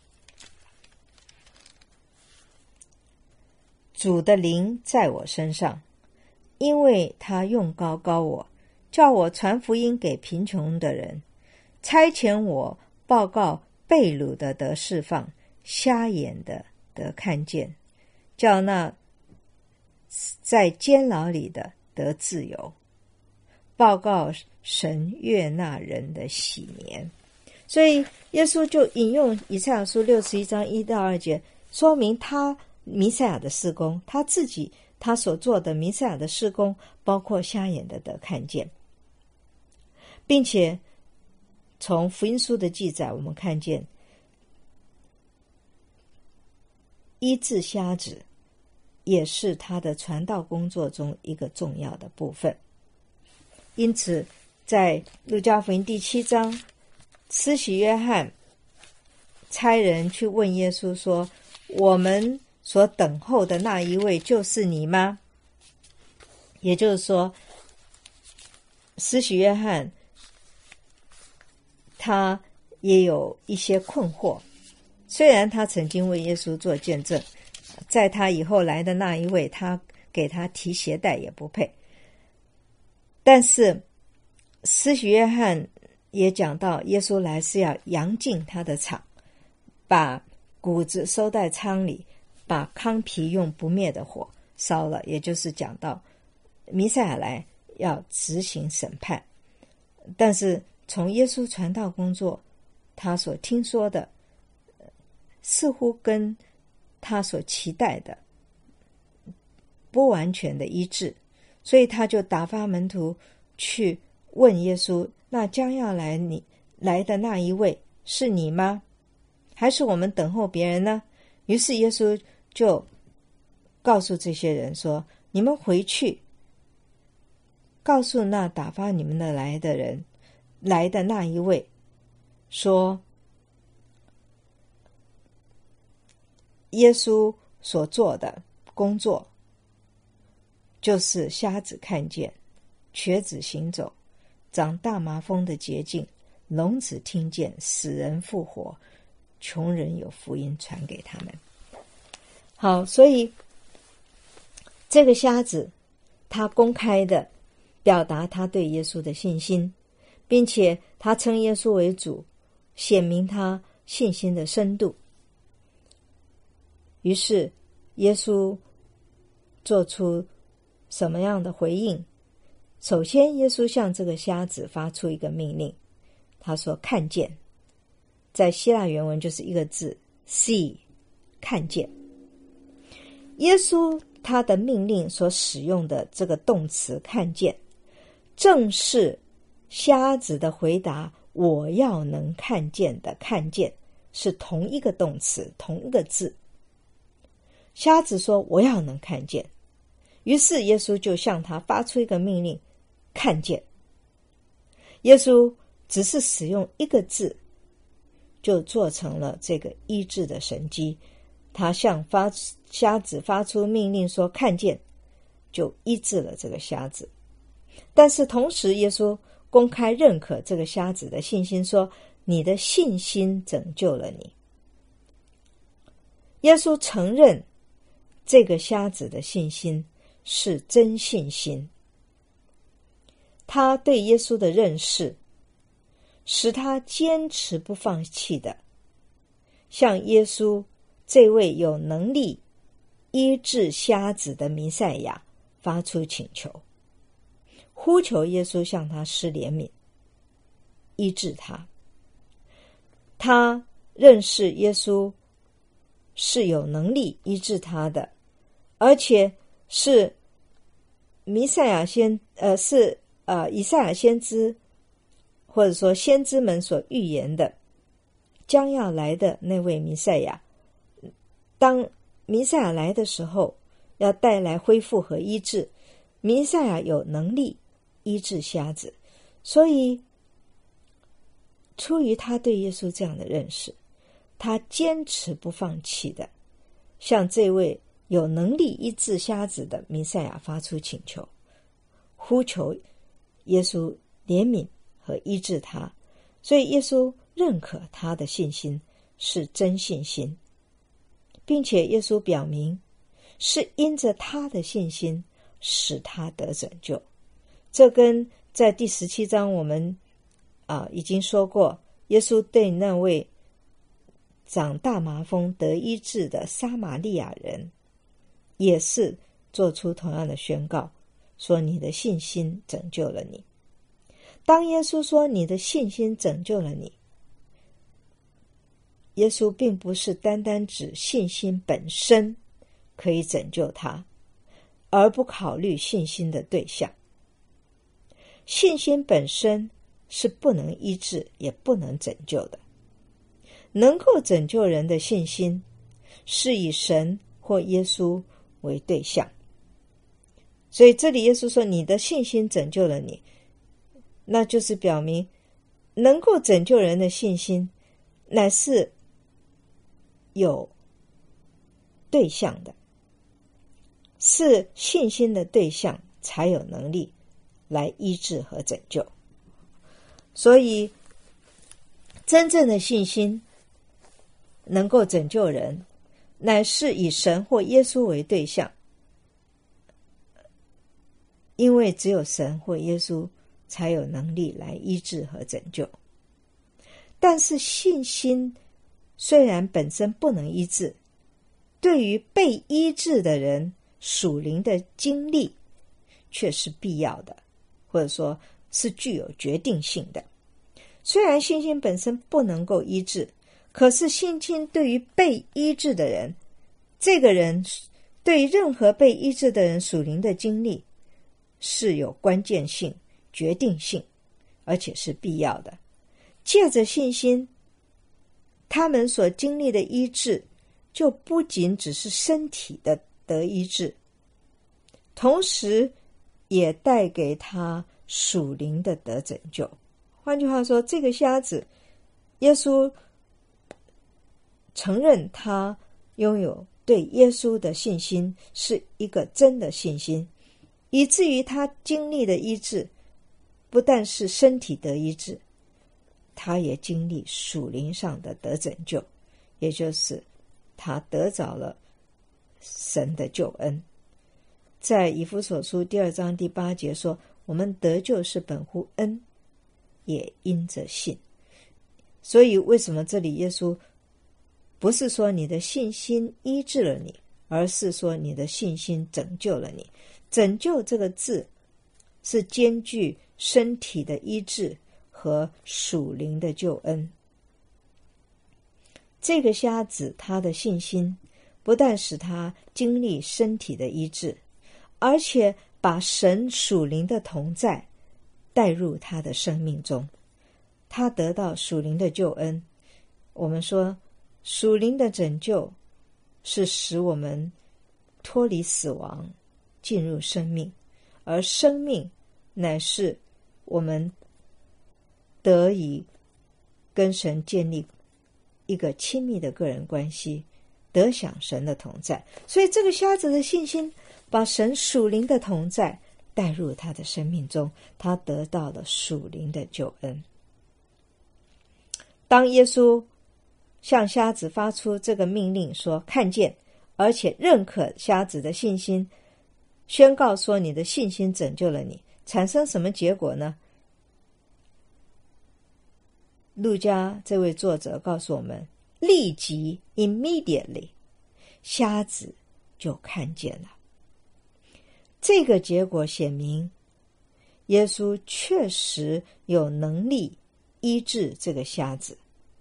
主的灵在我身上，因为他用膏膏我，叫我传福音给贫穷的人，差遣我报告被掳的得释放，瞎眼的得看见，叫那在监牢里的得自由，报告神悦纳人的喜年。所以耶稣就引用以赛亚书61章1到2节，说明他弥赛亚的事工，他自己他所做的弥赛亚的事工，包括瞎眼的得看见，并且从福音书的记载，我们看见医治瞎子也是他的传道工作中一个重要的部分。因此在路加福音第7章，施洗约翰差人去问耶稣说，我们所等候的那一位就是你吗？也就是说，施洗约翰他也有一些困惑，虽然他曾经为耶稣做见证，在他以后来的那一位，他给他提鞋带也不配，但是施洗约翰也讲到，耶稣来是要扬尽他的场，把谷子收在仓里，把糠皮用不灭的火烧了，也就是讲到弥赛亚来要执行审判。但是从耶稣传道工作，他所听说的似乎跟他所期待的不完全的一致，所以他就打发门徒去问耶稣，那将要来的那一位是你吗？还是我们等候别人呢？于是耶稣就告诉这些人说，你们回去告诉那打发你们来的那一位说，耶稣所做的工作就是瞎子看见，瘸子行走，长大麻风的洁净，聋子听见，死人复活，穷人有福音传给他们。好，所以这个瞎子他公开的表达他对耶稣的信心，并且他称耶稣为主，显明他信心的深度。于是耶稣做出什么样的回应？首先耶稣向这个瞎子发出一个命令，他说看见，在希腊原文就是一个字 see， 看见。耶稣他的命令所使用的这个动词看见，正是瞎子的回答我要能看见的看见，是同一个动词，同一个字。瞎子说我要能看见，于是耶稣就向他发出一个命令，看见。耶稣只是使用一个字， 就做成了这个医治的神迹。他向瞎子发出命令说看见，就医治了这个瞎子。但是同时耶稣公开认可这个瞎子的信心，说你的信心拯救了你。耶稣承认这个瞎子的信心是真信心，他对耶稣的认识使他坚持不放弃的向耶稣这位有能力医治瞎子的弥赛亚发出请求，呼求耶稣向他施怜悯，医治他。他认识耶稣是有能力医治他的，而且是以赛亚先知或者说先知们所预言的将要来的那位弥赛亚。当弥赛亚来的时候，要带来恢复和医治，弥赛亚有能力医治瞎子。所以出于他对耶稣这样的认识，他坚持不放弃的向这位有能力医治瞎子的弥赛亚发出请求，呼求耶稣怜悯和医治他。所以耶稣认可他的信心是真信心，并且耶稣表明是因着他的信心使他得拯救。这跟在第17章我们已经说过，耶稣对那位长大麻风得医治的撒玛利亚人也是做出同样的宣告，说你的信心拯救了你。当耶稣说你的信心拯救了你，耶稣并不是单单指信心本身可以拯救他，而不考虑信心的对象。信心本身是不能医治也不能拯救的，能够拯救人的信心是以神或耶稣为对象。所以这里耶稣说你的信心拯救了你，那就是表明能够拯救人的信心乃是有对象的，是信心的对象才有能力来医治和拯救。所以真正的信心能够拯救人，乃是以神或耶稣为对象，因为只有神或耶稣才有能力来医治和拯救。但是信心虽然本身不能医治，对于被医治的人属灵的经历却是必要的，或者说是具有决定性的。虽然信心本身不能够医治，可是信心对于被医治的人，这个人对于任何被医治的人属灵的经历是有关键性、决定性，而且是必要的。借着信心，他们所经历的医治就不仅只是身体的得医治，同时也带给他属灵的得拯救。换句话说，这个瞎子耶稣承认他拥有对耶稣的信心，是一个真的信心，以至于他经历的医治不但是身体得医治，他也经历属灵上的得拯救，也就是他得着了神的救恩。在以弗所书2章第8节说，我们得救是本乎恩，也因着信。所以为什么这里耶稣不是说你的信心医治了你，而是说你的信心拯救了你。拯救这个字是兼具身体的医治和属灵的救恩。这个瞎子他的信心不但使他经历身体的医治，而且把神属灵的同在带入他的生命中，他得到属灵的救恩。我们说属灵的拯救是使我们脱离死亡进入生命，而生命乃是我们得以跟神建立一个亲密的个人关系，得享神的同在。所以这个瞎子的信心把神属灵的同在带入他的生命中，他得到了属灵的救恩。当耶稣向瞎子发出这个命令说看见，而且认可瞎子的信心，宣告说你的信心拯救了你，产生什么结果呢？路加这位作者告诉我们，立即 immediately 瞎子就看见了。这个结果显明耶稣确实有能力医治这个瞎子，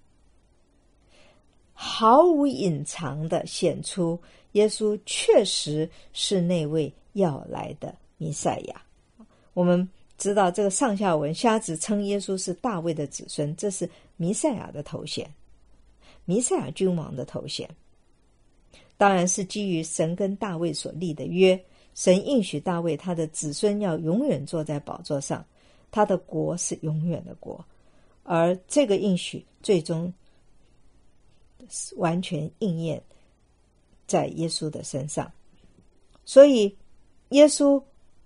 毫无隐藏的显出耶稣确实是那位要来的弥赛亚。我们知道这个上下文，瞎子称耶稣是大卫的子孙，这是弥赛亚的头衔，弥赛亚君王的头衔，当然是基于神跟大卫所立的约。神应许大卫他的子孙要永远坐在宝座上，他的国是永远的国，而这个应许最终完全应验在耶稣的身上。所以耶稣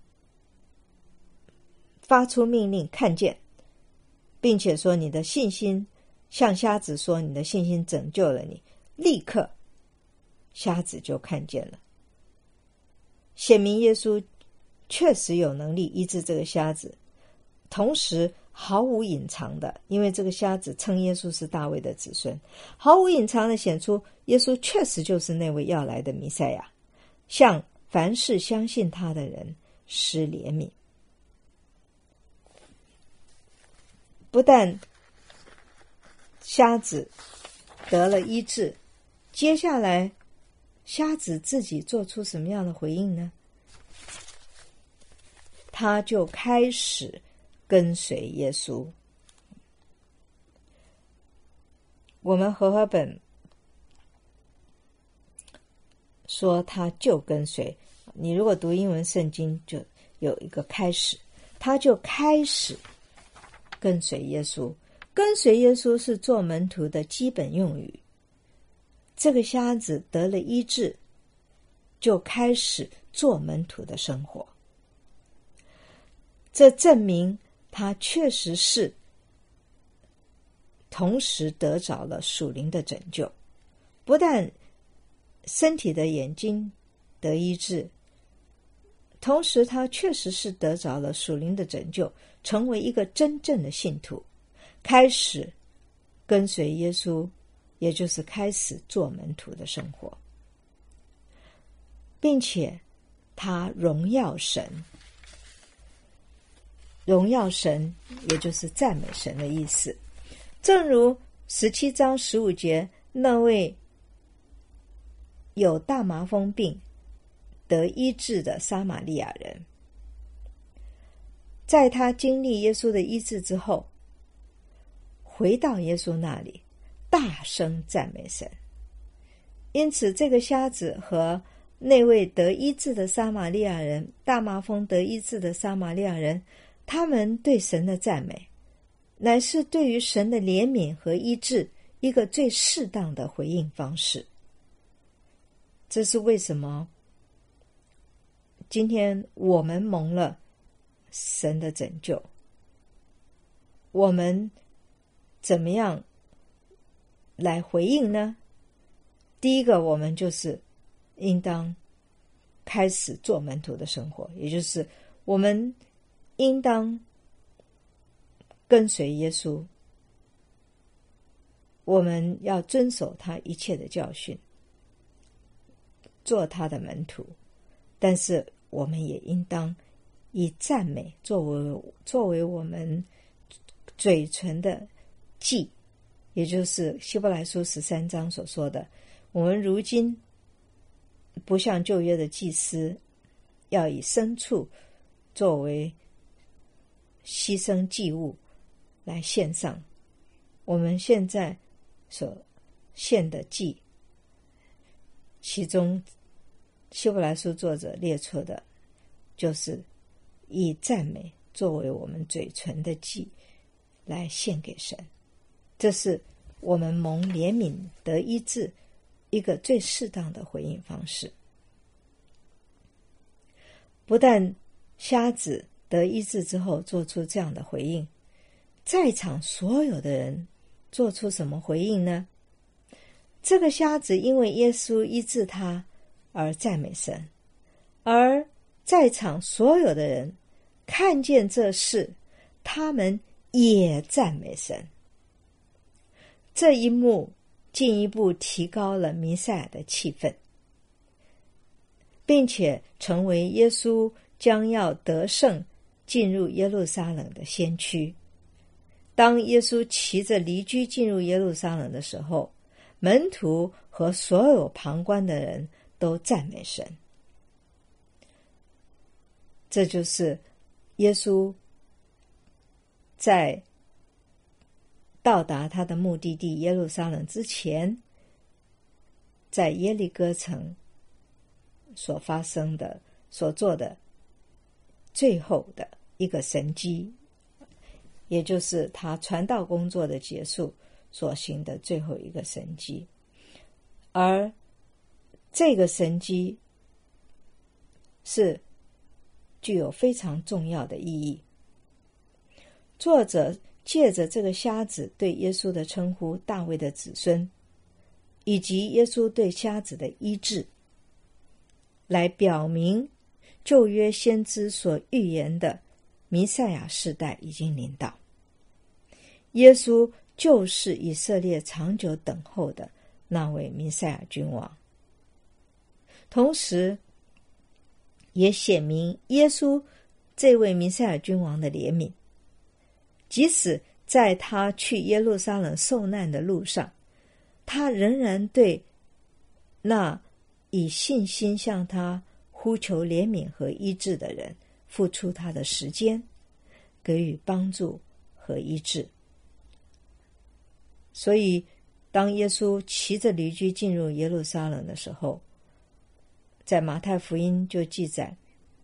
发出命令看见，并且说你的信心，向瞎子说你的信心拯救了你，立刻瞎子就看见了，显明耶稣确实有能力医治这个瞎子，同时毫无隐藏的，因为这个瞎子称耶稣是大卫的子孙，毫无隐藏的显出耶稣确实就是那位要来的弥赛亚，向凡是相信他的人施怜悯。不但瞎子得了医治，接下来瞎子自己做出什么样的回应呢？他就开始跟随耶稣。我们和合本说他就跟随，你如果读英文圣经就有一个开始，他就开始跟随耶稣。跟随耶稣是做门徒的基本用语。这个瞎子得了医治，就开始做门徒的生活，这证明他确实是同时得着了属灵的拯救，不但身体的眼睛得医治，同时他确实是得着了属灵的拯救，成为一个真正的信徒，开始跟随耶稣，也就是开始做门徒的生活，并且他荣耀神。荣耀神也就是赞美神的意思。正如17章15节那位有大麻风病得医治的撒玛利亚人，在他经历耶稣的医治之后，回到耶稣那里大声赞美神。因此这个瞎子和那位得医治的撒玛利亚人，大麻风得医治的撒玛利亚人，他们对神的赞美乃是对于神的怜悯和医治一个最适当的回应方式。这是为什么今天我们蒙了神的拯救，我们怎么样来回应呢？第一个，我们就是应当开始做门徒的生活，也就是我们应当跟随耶稣，我们要遵守他一切的教训，做他的门徒。但是我们也应当以赞美作为我们嘴唇的祭，也就是希伯来书13章所说的，我们如今不像旧约的祭司要以牲畜作为牺牲祭物来献上，我们现在所献的祭，其中希伯来书作者列出的就是以赞美作为我们嘴唇的祭来献给神。这是我们蒙怜悯得医治一个最适当的回应方式。不但瞎子得医治之后做出这样的回应，在场所有的人做出什么回应呢？这个瞎子因为耶稣医治他而赞美神，而在场所有的人看见这事，他们也赞美神。这一幕进一步提高了弥赛亚的气氛，并且成为耶稣将要得胜进入耶路撒冷的先驱。当耶稣骑着驴驹进入耶路撒冷的时候，门徒和所有旁观的人都赞美神。这就是耶稣在到达他的目的地耶路撒冷之前，在耶利哥城所发生的、所做的最后的一个神迹，也就是他传道工作的结束所行的最后一个神迹。而这个神迹是具有非常重要的意义。作者借着这个瞎子对耶稣的称呼大卫的子孙，以及耶稣对瞎子的医治，来表明旧约先知所预言的弥赛亚世代已经临到。耶稣就是以色列长久等候的那位弥赛亚君王，同时也显明耶稣这位弥赛亚君王的怜悯。即使在他去耶路撒冷受难的路上，他仍然对那以信心向他呼求怜悯和医治的人付出他的时间，给予帮助和医治。所以当耶稣骑着驴驹进入耶路撒冷的时候，在马太福音就记载，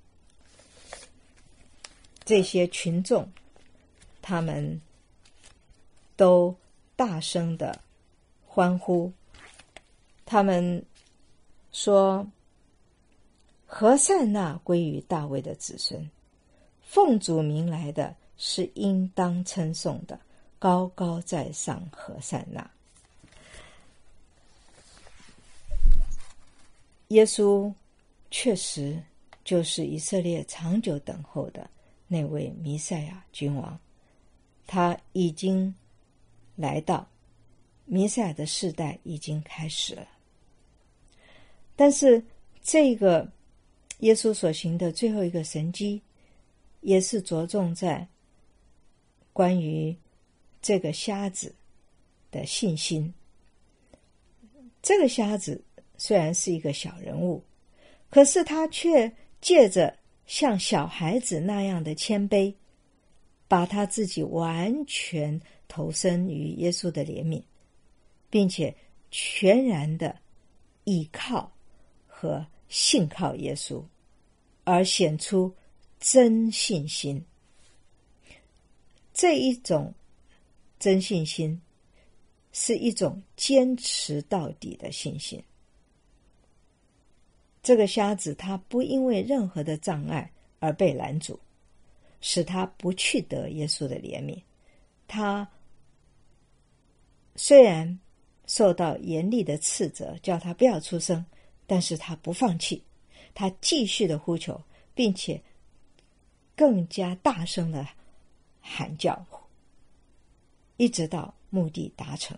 这些群众他们都大声的欢呼，他们说：和散那归于大卫的子孙，奉主名来的是应当称颂的，高高在上和散那。耶稣确实就是以色列长久等候的那位弥赛亚君王，他已经来到，弥赛亚的世代已经开始了。但是这个耶稣所行的最后一个神迹，也是着重在关于这个瞎子的信心。这个瞎子虽然是一个小人物，可是他却借着像小孩子那样的谦卑，把他自己完全投身于耶稣的怜悯，并且全然的倚靠和信靠耶稣，而显出真信心。这一种真信心是一种坚持到底的信心。这个瞎子他不因为任何的障碍而被拦阻，使他不去得耶稣的怜悯。他虽然受到严厉的斥责，叫他不要出声，但是他不放弃，他继续的呼求，并且更加大声的喊叫，一直到目的达成。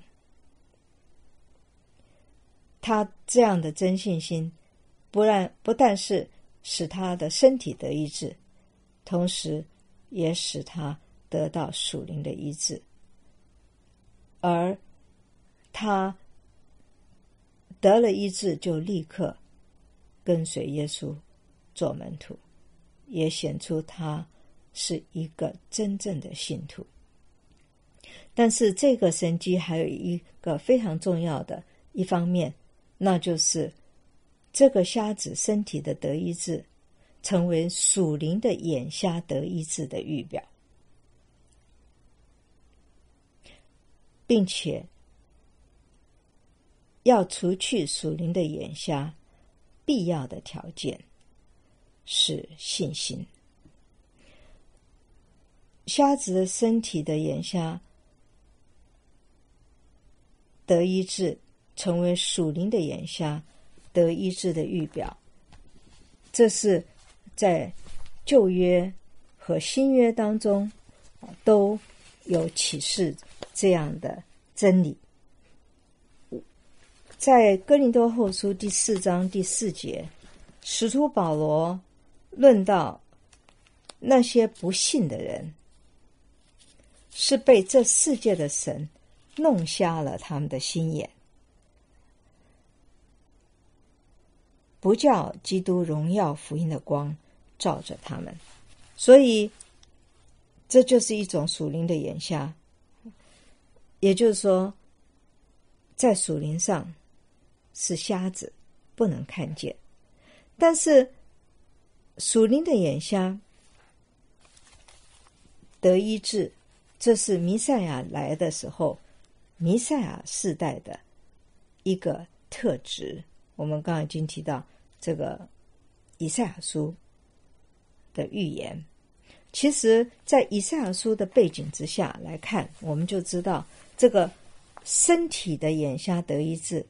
他这样的真信心不但是使他的身体得医治，同时也使他得到属灵的医治。而他得了医治，就立刻跟随耶稣做门徒，也显出他是一个真正的信徒。但是这个神迹还有一个非常重要的一方面，那就是这个瞎子身体的得医治，成为属灵的眼瞎得医治的预表，并且要除去属灵的眼瞎，必要的条件是信心。瞎子的身体的眼瞎得医治，成为属灵的眼瞎得医治的预表。这是在旧约和新约当中都有启示这样的真理。在哥林多后书第4章第4节，使徒保罗论到那些不信的人是被这世界的神弄瞎了他们的心眼，不叫基督荣耀福音的光照着他们。所以这就是一种属灵的眼瞎，也就是说在属灵上是瞎子，不能看见。但是属灵的眼瞎得医治，这是弥赛亚来的时候，弥赛亚世代的一个特质。我们刚刚已经提到这个以赛亚书的预言，其实在以赛亚书的背景之下来看，我们就知道这个身体的眼瞎得医治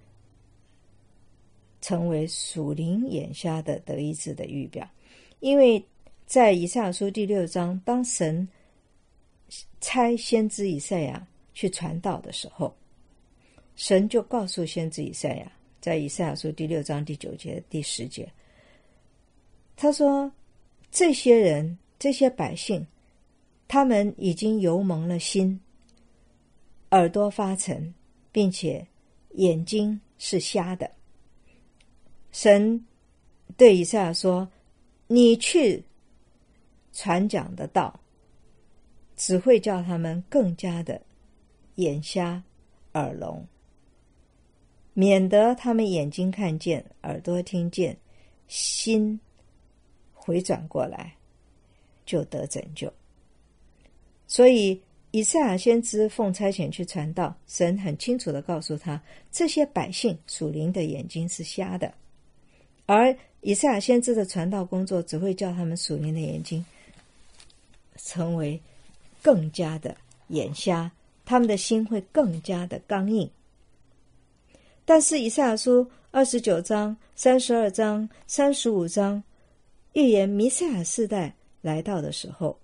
成为属灵眼瞎的得医治的预表。因为在以赛亚书第6章，当神差先知以赛亚去传道的时候，神就告诉先知以赛亚，在以赛亚书第6章第9节第10节，他说这些人这些百姓，他们已经油蒙了心，耳朵发沉，并且眼睛是瞎的。神对以赛亚说，你去传讲的道只会叫他们更加的眼瞎耳聋，免得他们眼睛看见，耳朵听见，心回转过来，就得拯救。所以以赛亚先知奉差遣去传道，神很清楚地告诉他，这些百姓属灵的眼睛是瞎的，而以赛亚先知的传道工作只会叫他们属灵的眼睛成为更加的眼瞎，他们的心会更加的刚硬。但是以赛亚书29章、32章、35章预言弥赛亚世代来到的时候，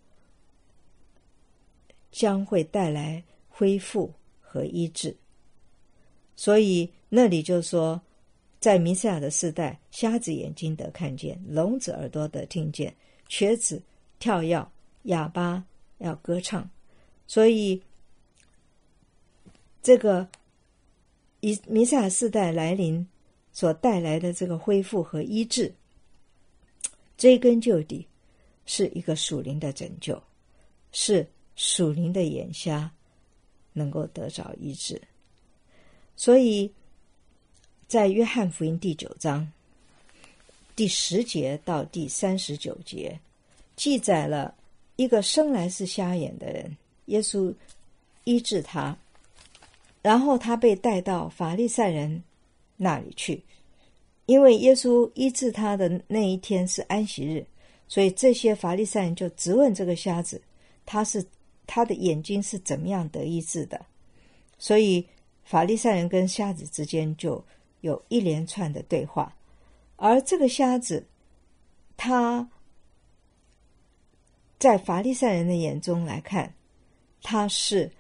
将会带来恢复和医治。所以那里就说，在弥赛亚的世代，瞎子眼睛得看见，聋子耳朵得听见，瘸子跳跃，哑巴要歌唱。所以这个弥赛亚世代来临所带来的这个恢复和医治，追根究底是一个属灵的拯救，是属灵的眼瞎能够得着医治。所以在约翰福音第9章第10节到第39节记载了一个生来是瞎眼的人，耶稣医治他，然后他被带到法利赛人那里去，因为耶稣医治他的那一天是安息日，所以这些法利赛人就质问这个瞎子，他的眼睛是怎么样得医治的。所以法利赛人跟瞎子之间就有一连串的对话，而这个瞎子他在法利赛人的眼中来看，他是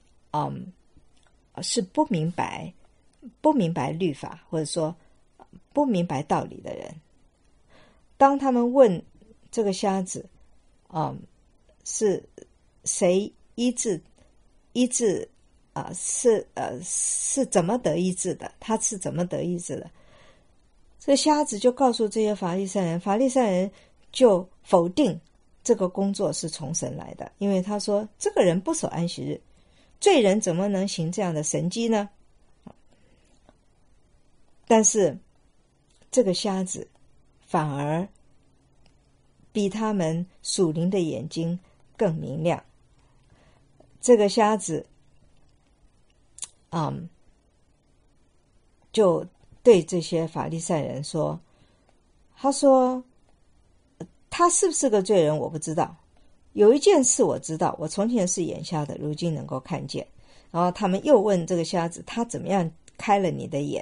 不明白律法，或者说不明白道理的人。当他们问这个瞎子是谁医治是怎么得医治的，他是怎么得医治的，这瞎子就告诉这些法利赛人，法利赛人就否定这个工作是从神来的，因为他说这个人不守安息日，罪人怎么能行这样的神迹呢？但是这个瞎子反而比他们属灵的眼睛更明亮。这个瞎子就对这些法利赛人说，他说他是不是个罪人我不知道，有一件事我知道，我从前是眼瞎的，如今能够看见。然后他们又问这个瞎子，他怎么样开了你的眼？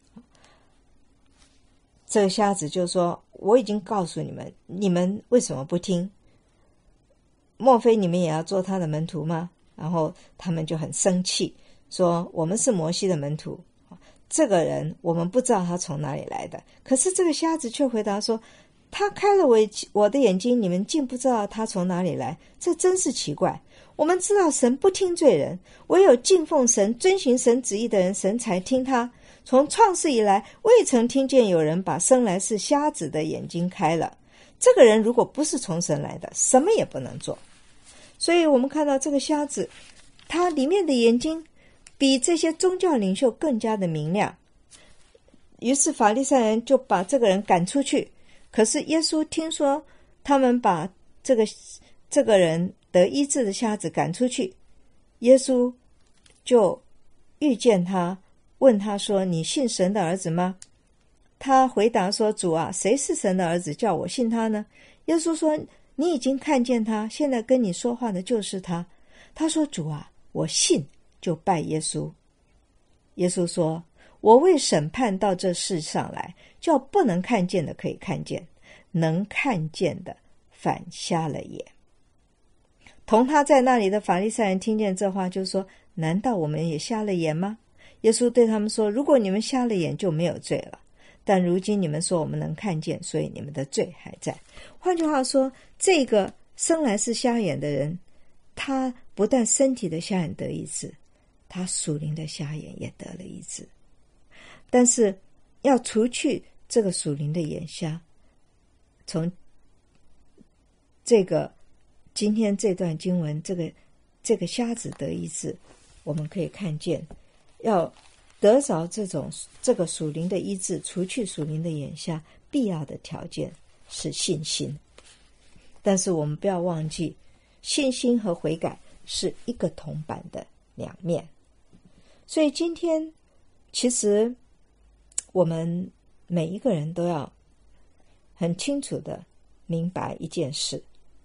这个瞎子就说，我已经告诉你们，你们为什么不听？莫非你们也要做他的门徒吗？然后他们就很生气，说我们是摩西的门徒，这个人我们不知道他从哪里来的。可是这个瞎子却回答说，他开了我的眼睛，你们竟不知道他从哪里来，这真是奇怪。我们知道神不听罪人，唯有敬奉神遵行神旨意的人，神才听他。从创世以来，未曾听见有人把生来是瞎子的眼睛开了。这个人如果不是从神来的，什么也不能做。所以我们看到这个瞎子，他里面的眼睛比这些宗教领袖更加的明亮。于是法利赛人就把这个人赶出去。可是耶稣听说他们把这个人得医治的瞎子赶出去，耶稣就遇见他，问他说，你信神的儿子吗？他回答说，主啊，谁是神的儿子，叫我信他呢？耶稣说，你已经看见他，现在跟你说话的就是他。他说，主啊，我信，就拜耶稣。耶稣说，我为审判到这世上来，叫不能看见的可以看见，能看见的反瞎了眼。同他在那里的法利赛人听见这话，就说，难道我们也瞎了眼吗？耶稣对他们说，如果你们瞎了眼，就没有罪了。但如今你们说我们能看见，所以你们的罪还在。换句话说，这个生来是瞎眼的人，他不但身体的瞎眼得医治，他属灵的瞎眼也得了医治。但是要除去这个属灵的眼瞎，从这个今天这段经文，这个瞎子得医治，我们可以看见，要得着这个属灵的医治，除去属灵的眼瞎，必要的条件是信心。但是我们不要忘记，信心和悔改是一个铜板的两面。所以今天其实我们每一个人都要很清楚的明白一件事，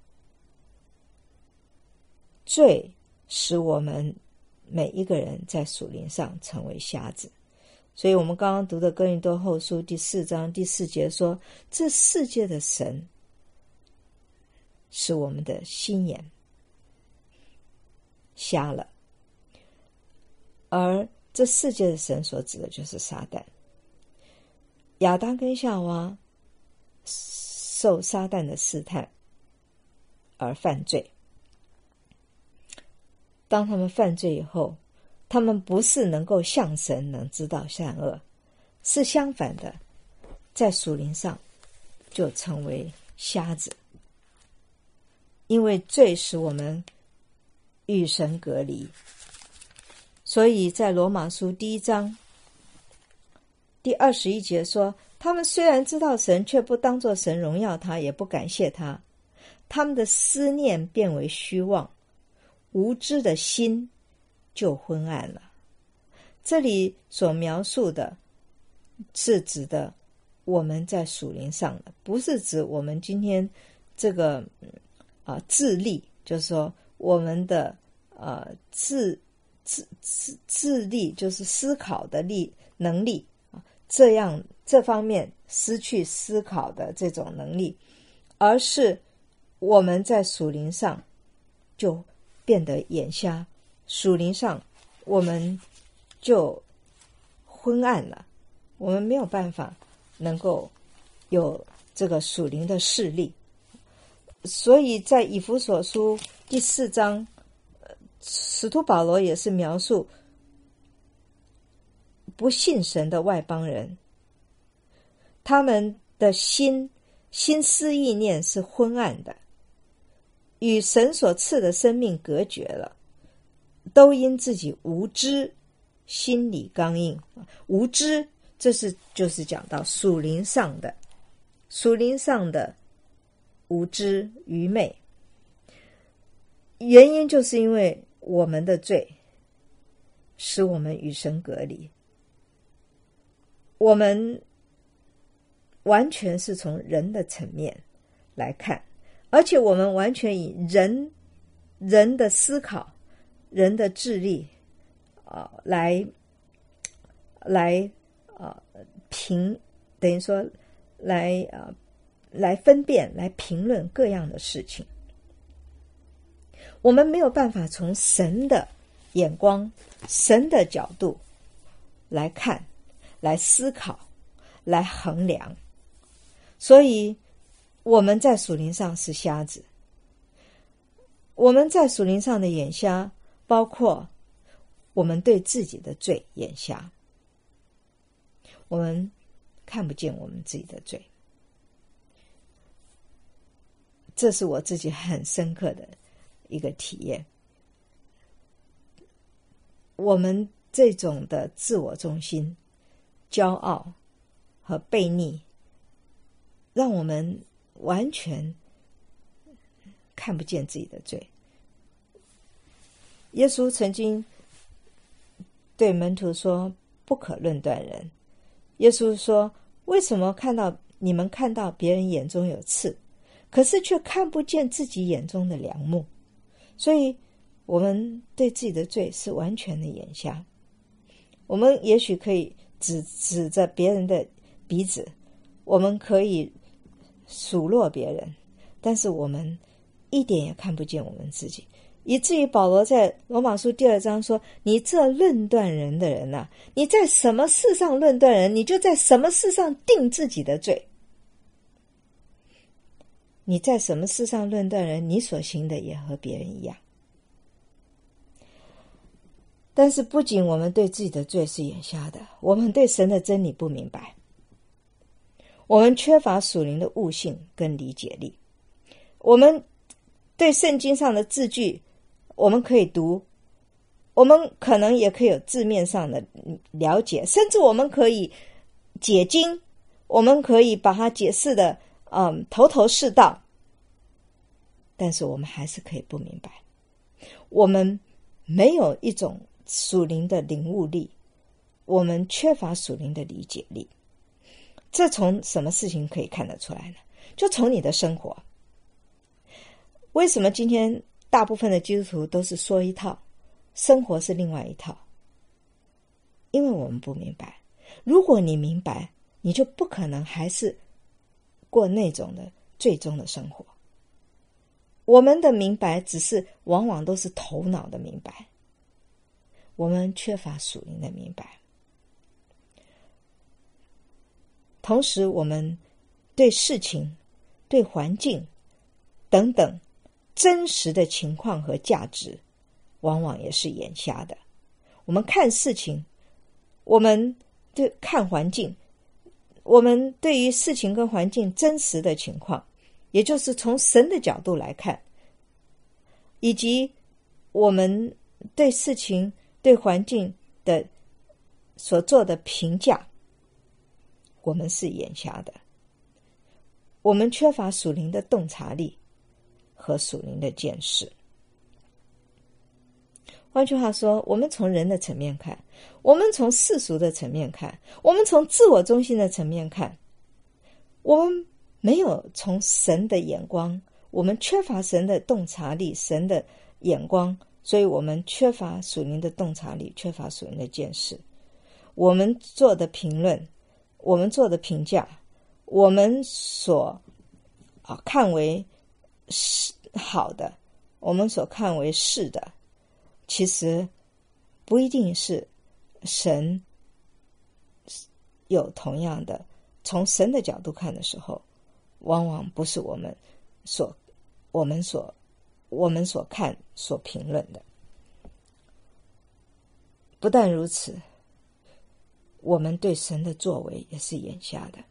罪使我们每一个人在属灵上成为瞎子。所以我们刚刚读的哥林多后书第4章第4节说，这世界的神使我们的心眼瞎了，而这世界的神所指的就是撒旦。亚当跟夏娃受撒旦的试探而犯罪，当他们犯罪以后，他们不是能够像神能知道善恶，是相反的，在属灵上就成为瞎子。因为罪使我们与神隔离，所以在罗马书第1章第21节说，他们虽然知道神，却不当作神荣耀他，也不感谢他，他们的思念变为虚妄，无知的心就昏暗了。这里所描述的是指的我们在属灵上的，不是指我们今天这个智力，就是说我们的智力，就是思考的能力，这方面失去思考的这种能力，而是我们在属灵上就变得眼瞎，属灵上我们就昏暗了，我们没有办法能够有这个属灵的视力。所以在以弗所书第4章，使徒保罗也是描述不信神的外邦人，他们的心思意念是昏暗的，与神所赐的生命隔绝了，都因自己无知，心里刚硬。无知，这就是讲到属灵上的无知愚昧，原因就是因为我们的罪使我们与神隔离。 我们完全是从人的层面来看，而且我们完全以人的思考、人的智力来等于说来分辨、来评论各样的事情。我们没有办法从神的眼光、神的角度来看、来思考、来衡量，所以我们在属灵上是瞎子。我们在属灵上的眼瞎，包括我们对自己的罪眼瞎，我们看不见我们自己的罪。这是我自己很深刻的一个体验。我们这种的自我中心、骄傲和悖逆，让我们完全看不见自己的罪。耶稣曾经对门徒说，不可论断人。耶稣说，为什么你们看到别人眼中有刺，可是却看不见自己眼中的梁木？所以我们对自己的罪是完全的眼瞎。我们也许可以指着别人的鼻子，我们可以数落别人，但是我们一点也看不见我们自己，以至于保罗在罗马书第2章说，你这论断人的人啊，你在什么事上论断人，你就在什么事上定自己的罪。你在什么事上论断人，你所行的也和别人一样。但是不仅我们对自己的罪是眼瞎的，我们对神的真理不明白，我们缺乏属灵的悟性跟理解力。我们对圣经上的字句我们可以读，我们可能也可以有字面上的了解，甚至我们可以解经，我们可以把它解释的头头是道，但是我们还是可以不明白。我们没有一种属灵的领悟力，我们缺乏属灵的理解力。这从什么事情可以看得出来呢？就从你的生活。为什么今天大部分的基督徒都是说一套，生活是另外一套？因为我们不明白。如果你明白，你就不可能还是过那种的最终的生活。我们的明白往往都是头脑的明白，我们缺乏属灵的明白。同时我们对事情、对环境等等真实的情况和价值往往也是眼瞎的。我们看事情，我们对看环境，我们对于事情跟环境真实的情况，也就是从神的角度来看，以及我们对事情对环境的所做的评价，我们是眼瞎的。我们缺乏属灵的洞察力和属灵的见识。换句话说，我们从人的层面看，我们从世俗的层面看，我们从自我中心的层面看，我们没有从神的眼光，我们缺乏神的洞察力、神的眼光，所以我们缺乏属灵的洞察力，缺乏属灵的见识。我们做的评论，我们做的评价，我们所看为是好的，我们所看为是的，其实不一定是神有同样的。从神的角度看的时候，往往不是我们所看所评论的。不但如此，我们对神的作为也是眼瞎的，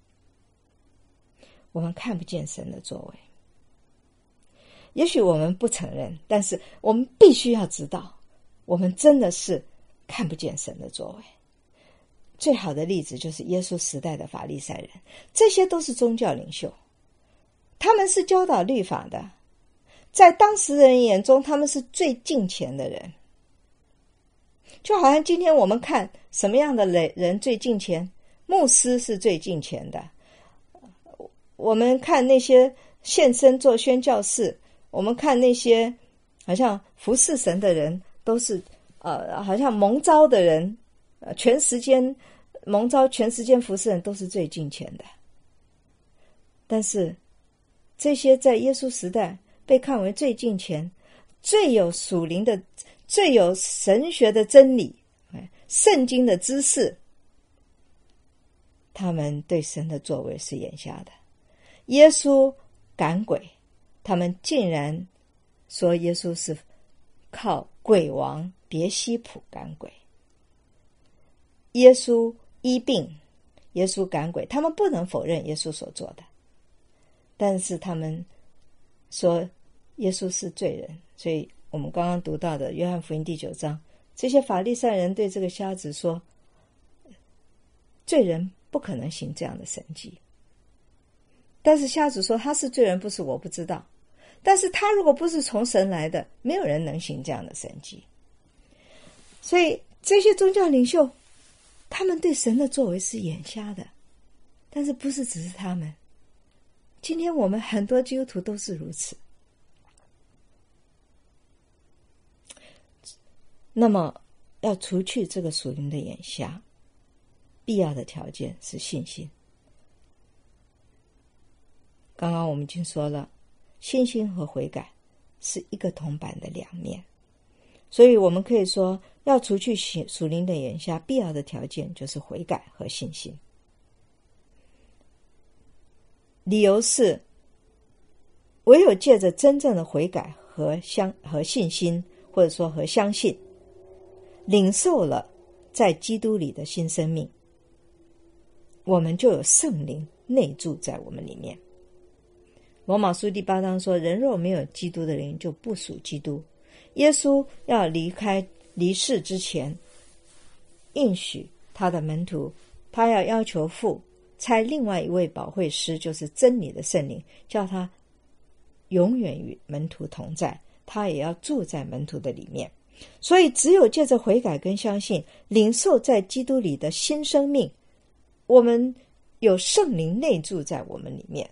我们看不见神的作为。也许我们不承认，但是我们必须要知道，我们真的是看不见神的作为。最好的例子就是耶稣时代的法利赛人，这些都是宗教领袖，他们是教导律法的，在当时人眼中，他们是最敬虔的人。就好像今天我们看什么样的人最敬虔， 牧师是最敬虔的。我们看那些献身做宣教士，我们看那些好像服侍神的人，都是好像蒙召的人，全时间蒙召全时间服侍人都是最敬虔的。但是这些在耶稣时代被看为最敬虔、最有属灵的、最有神学的真理、圣经的知识，他们对神的作为是眼瞎的。耶稣赶鬼，他们竟然说耶稣是靠鬼王别西卜赶鬼。耶稣医病，耶稣赶鬼，他们不能否认耶稣所做的，但是他们说耶稣是罪人。所以我们刚刚读到的约翰福音第9章，这些法利赛人对这个瞎子说，罪人不可能行这样的神迹。但是瞎子说，他是罪人不是我不知道，但是他如果不是从神来的，没有人能行这样的神迹。所以这些宗教领袖，他们对神的作为是眼瞎的，但是不是只是他们，今天我们很多基督徒都是如此。那么要除去这个属灵的眼瞎，必要的条件是信心。刚刚我们已经说了，信心和悔改是一个铜板的两面，所以我们可以说，要除去属灵的眼瞎，必要的条件就是悔改和信心。理由是，唯有借着真正的悔改和信心，或者说和相信，领受了在基督里的新生命，我们就有圣灵内住在我们里面。罗马书第8章说，人若没有基督的灵，就不属基督。耶稣要离世之前，应许他的门徒，他要求父差另外一位保惠师，就是真理的圣灵，叫他永远与门徒同在，他也要住在门徒的里面。所以只有借着悔改跟相信，领受在基督里的新生命，我们有圣灵内住在我们里面，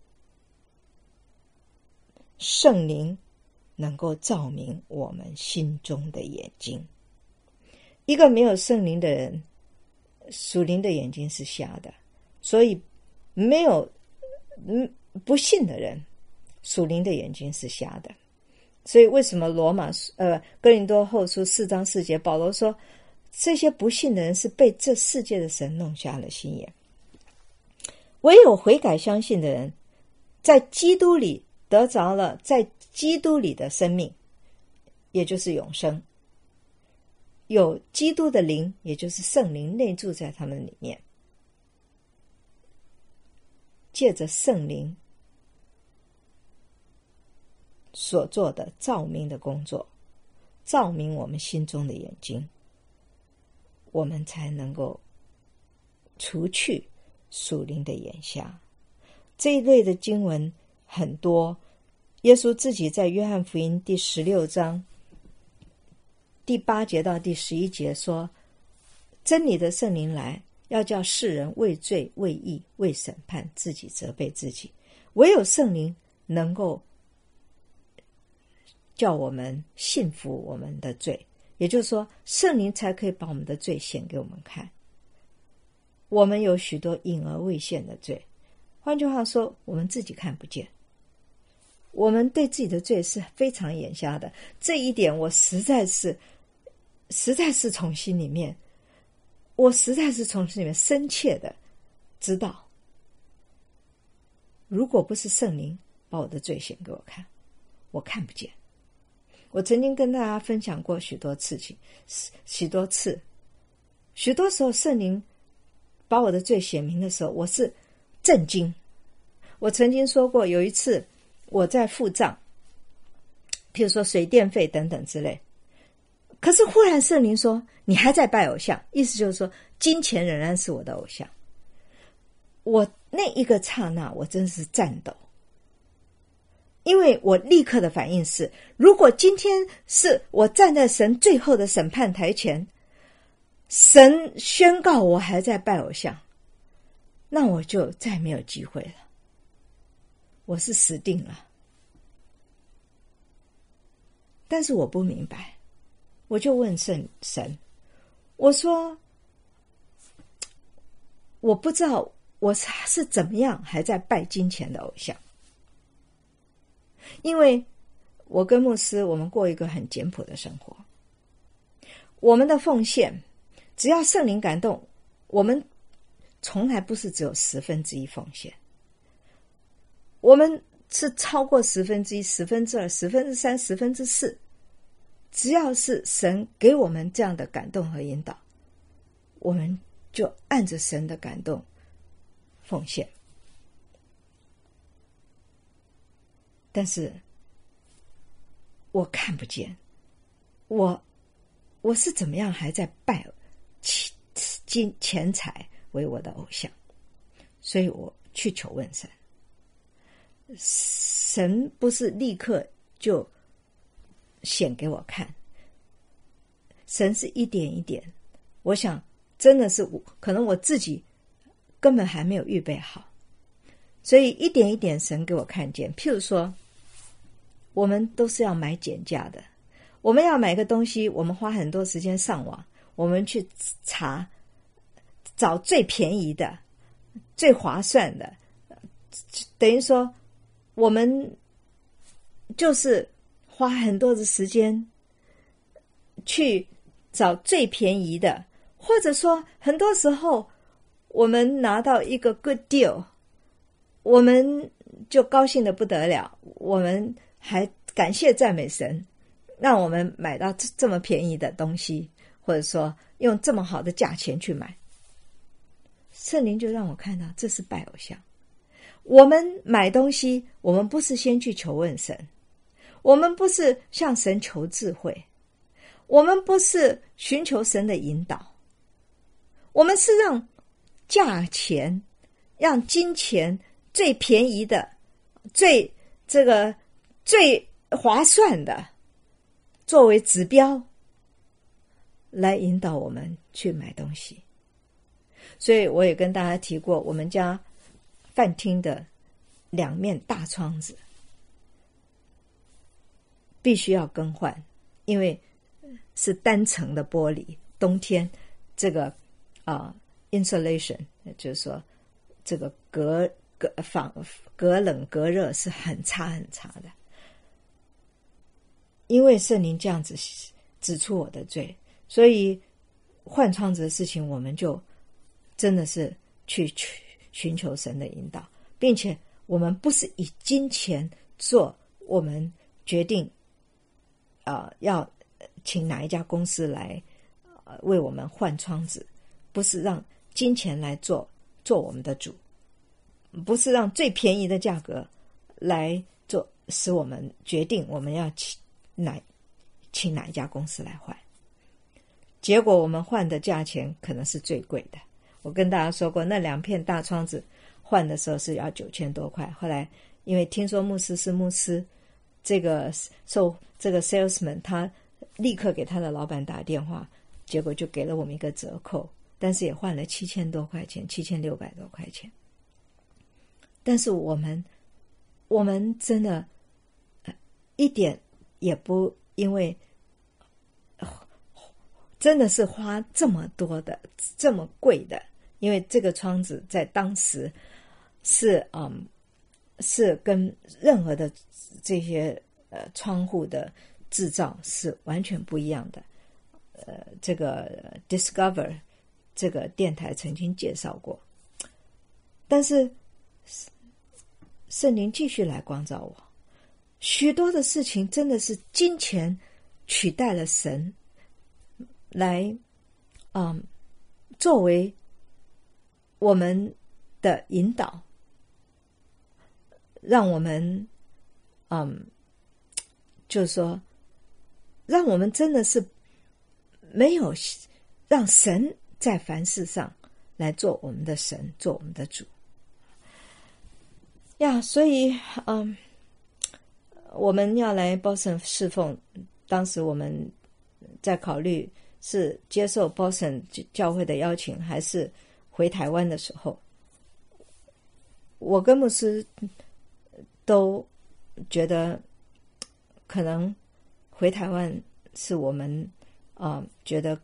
圣灵能够照明我们心中的眼睛。一个没有圣灵的人，属灵的眼睛是瞎的，所以没有不信的人，属灵的眼睛是瞎的。所以为什么哥林多后书4章4节，保罗说这些不信的人是被这世界的神弄瞎了心眼。唯有悔改相信的人，在基督里得着了在基督里的生命，也就是永生，有基督的灵，也就是圣灵内住在他们里面，借着圣灵所做的照明的工作，照明我们心中的眼睛，我们才能够除去属灵的眼瞎。这一类的经文很多，耶稣自己在约翰福音第16章第8节到第11节说，真理的圣灵来，要叫世人为罪为义为审判，自己责备自己。唯有圣灵能够叫我们信服我们的罪，也就是说，圣灵才可以把我们的罪显给我们看。我们有许多隐而未现的罪，换句话说，我们自己看不见，我们对自己的罪是非常眼瞎的。这一点我实在是从心里面，深切的知道，如果不是圣灵把我的罪显给我看，我看不见。我曾经跟大家分享过许多次，许多时候圣灵把我的罪显明的时候，我是震惊。我曾经说过，有一次我在付账，譬如说水电费等等之类，可是忽然圣灵说你还在拜偶像，意思就是说金钱仍然是我的偶像。我那一个刹那我真是颤抖，因为我立刻的反应是，如果今天是我站在神最后的审判台前，神宣告我还在拜偶像， 那我就再没有机会了，我是死定了。但是我不明白，我就问神，我说我不知道我是怎么样还在拜金钱的偶像，因为我跟牧师我们过一个很简朴的生活，我们的奉献只要圣灵感动，我们从来不是只有1/10奉献，我们是超过1/10、2/10、3/4、4/4，只要是神给我们这样的感动和引导，我们就按着神的感动奉献。但是我看不见，我是怎么样还在拜钱财为我的偶像，所以我去求问神。神不是立刻就显给我看，神是一点一点，我想真的是可能我自己根本还没有预备好，所以一点一点神给我看见。譬如说我们都是要买减价的，我们要买个东西，我们花很多时间上网，我们去找最便宜的最划算的，等于说我们就是花很多的时间去找最便宜的，或者说很多时候我们拿到一个 good deal， 我们就高兴得不得了，我们还感谢赞美神让我们买到这么便宜的东西，或者说用这么好的价钱去买。圣灵就让我看到这是拜偶像。我们买东西，我们不是先去求问神，我们不是向神求智慧，我们不是寻求神的引导，我们是让价钱，让金钱最便宜的最划算的作为指标来引导我们去买东西。所以我也跟大家提过，我们家饭厅的2面大窗子必须要更换，因为是单层的玻璃，冬天这个insulation 就是说这个隔冷隔热是很差很差的。因为圣灵这样子指出我的罪，所以换窗子的事情我们就真的是去寻求神的引导，并且我们不是以金钱做我们决定要请哪一家公司来为我们换窗子，不是让金钱来做我们的主，不是让最便宜的价格来做使我们决定我们要请哪一家公司来换。结果我们换的价钱可能是最贵的，我跟大家说过，那2片大窗子换的时候是要9000多块，后来因为听说牧师是牧师，这个 salesman 他立刻给他的老板打电话，结果就给了我们一个折扣，但是也换了7000多块钱，7600多块钱。但是我们真的一点也不，因为真的是花这么多的这么贵的，因为这个窗子在当时是跟任何的这些窗户的制造是完全不一样的。这个 Discover 这个电台曾经介绍过，但是圣灵继续来光照我，许多的事情真的是金钱取代了神来作为我们的引导，让我们就是说让我们真的是没有让神在凡事上来做我们的神，做我们的主呀。所以我们要来 Boston 侍奉，当时我们在考虑是接受 Boston 教会的邀请还是回台湾的时候， 我跟牧师都觉得可能回台湾是我们觉得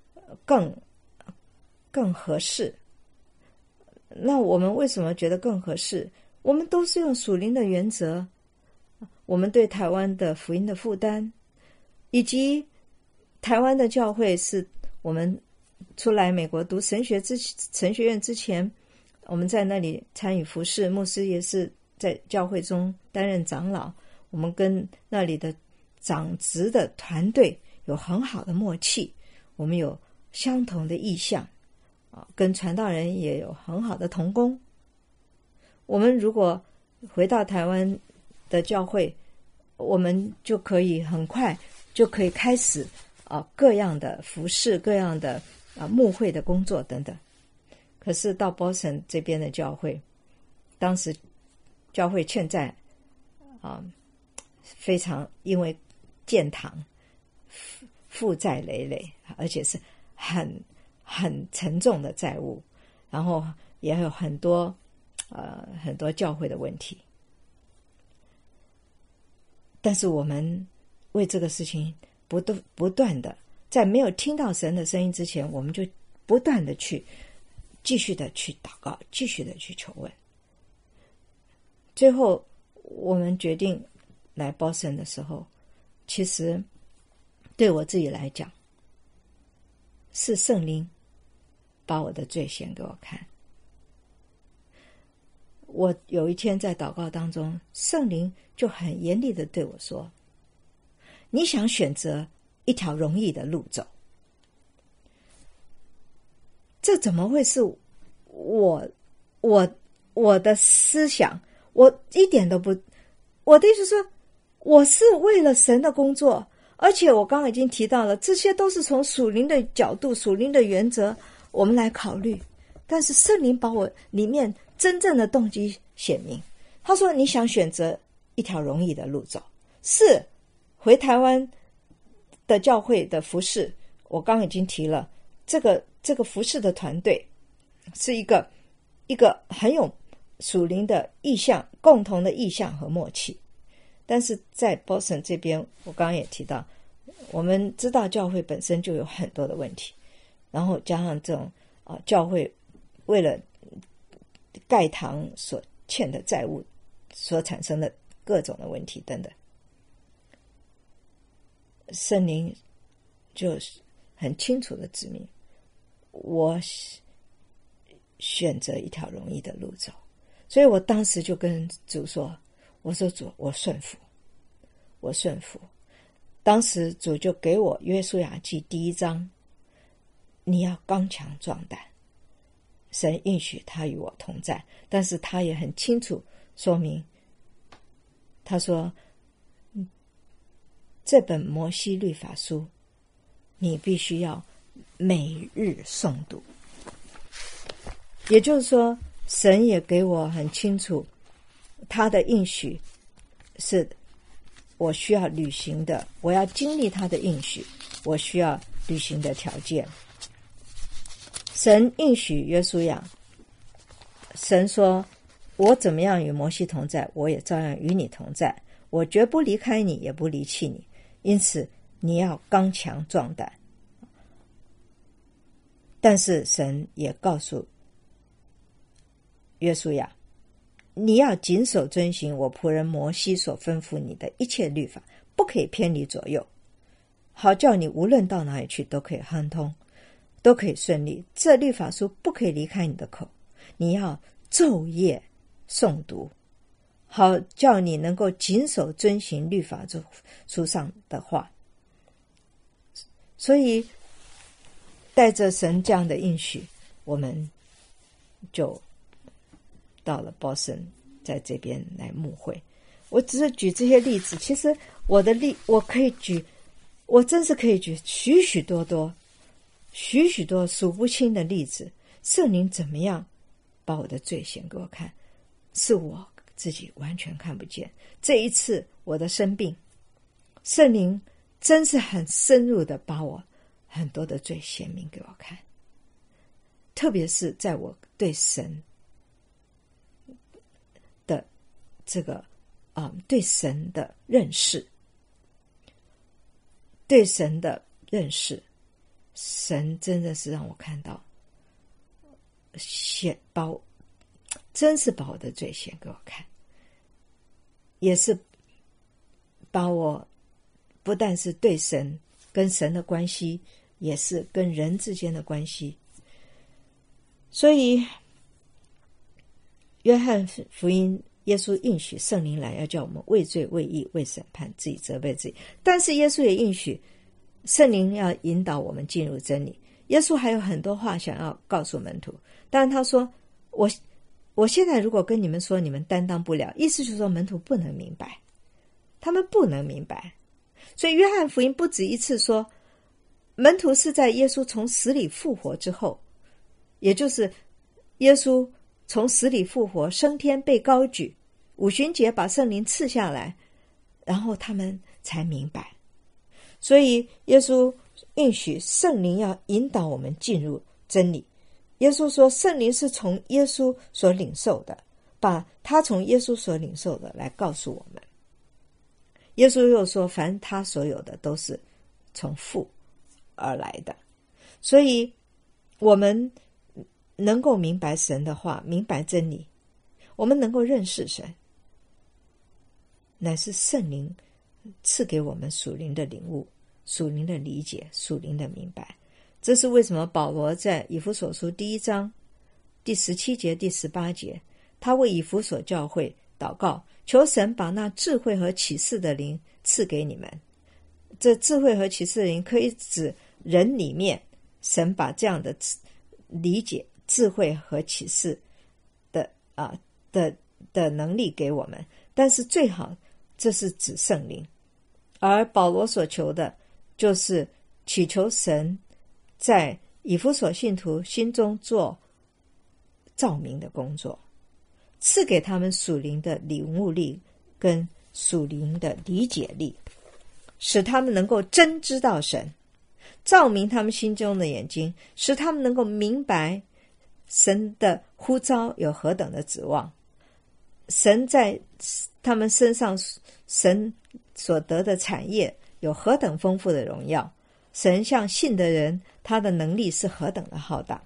更合适。那我们为什么觉得更合适？我们都是用属灵的原则，我们对台湾的福音的负担，以及台湾的教会是我们出来美国读神学院之前，我们在那里参与服事，牧师也是在教会中担任长老，我们跟那里的长职的团队有很好的默契，我们有相同的意向，跟传道人也有很好的同工。我们如果回到台湾的教会，我们就可以很快就可以开始各样的服事，各样的牧会的工作等等。可是到 Boston 这边的教会，当时教会欠债非常，因为建堂负债累累，而且是很沉重的债务，然后也有很多教会的问题。但是我们为这个事情不断的，在没有听到神的声音之前，我们就不断的继续的去祷告，继续的去求问。最后我们决定来 Boston 的时候，其实对我自己来讲，是圣灵把我的罪显给我看。我有一天在祷告当中，圣灵就很严厉的对我说，你想选择一条容易的路走，这怎么会是我的思想？我一点都不，我的意思说，我是为了神的工作，而且我刚刚已经提到了，这些都是从属灵的角度、属灵的原则我们来考虑。但是圣灵把我里面真正的动机显明，他说你想选择一条容易的路走，是回台湾的教会的服事。我刚刚已经提了，这个服事的团队是一个很有属灵的意向，共同的意向和默契。但是在 Boston 这边，我刚刚也提到，我们知道教会本身就有很多的问题，然后加上这种教会为了盖堂所欠的债务所产生的各种的问题等等，圣灵就很清楚的指明，我选择一条容易的路走。所以我当时就跟主说，我说主，我顺服。当时主就给我约书亚记1章，你要刚强壮胆，神应许他与我同在。但是他也很清楚说明，他说这本摩西律法书你必须要每日诵读。也就是说，神也给我很清楚他的应许是我需要履行的，我要经历他的应许，我需要履行的条件。神应许约书亚，神说，我怎么样与摩西同在，我也照样与你同在，我绝不离开你，也不离弃你，因此你要刚强壮胆。但是神也告诉约书亚，你要谨守遵行我仆人摩西所吩咐你的一切律法，不可以偏离左右，好叫你无论到哪里去都可以亨通，都可以顺利。这律法书不可以离开你的口，你要昼夜诵读，好叫你能够谨守遵行律法书上的话。所以带着神这样的应许，我们就到了 Boston， 在这边来牧会。我只是举这些例子，其实我可以举，我真是可以举许许多多数不清的例子。圣灵怎么样把我的罪显给我看，是我自己完全看不见。这一次我的生病，圣灵真是很深入的把我很多的罪显明给我看，特别是在我对神这个对神的认识，对神的认识，神真的是让我看到真是把我的罪显给我看，也是把我不但是对神跟神的关系，也是跟人之间的关系。所以约翰福音耶稣应许圣灵来，要叫我们为罪为义为审判，自己责备自己。但是耶稣也应许圣灵要引导我们进入真理。耶稣还有很多话想要告诉门徒，当然他说我现在如果跟你们说，你们担当不了，意思就是说门徒不能明白，他们不能明白。所以约翰福音不止一次说，门徒是在耶稣从死里复活之后，也就是耶稣从死里复活升天被高举，五旬节把圣灵赐下来，然后他们才明白。所以耶稣应许圣灵要引导我们进入真理。耶稣说圣灵是从耶稣所领受的，把他从耶稣所领受的来告诉我们。耶稣又说凡他所有的都是从父而来的。所以我们能够明白神的话，明白真理，我们能够认识神，乃是圣灵赐给我们属灵的领悟，属灵的理解，属灵的明白。这是为什么保罗在以弗所书第1章第17节第18节，他为以弗所教会祷告，求神把那智慧和启示的灵赐给你们。这智慧和启示的灵可以指人里面神把这样的理解、智慧和启示的能力给我们，但是最好这是指圣灵。而保罗所求的就是祈求神在以弗所信徒心中做照明的工作，赐给他们属灵的领悟力跟属灵的理解力，使他们能够真知道神，照明他们心中的眼睛，使他们能够明白神的呼召有何等的指望，神在他们身上神所得的产业有何等丰富的荣耀，神向信的人他的能力是何等的浩大。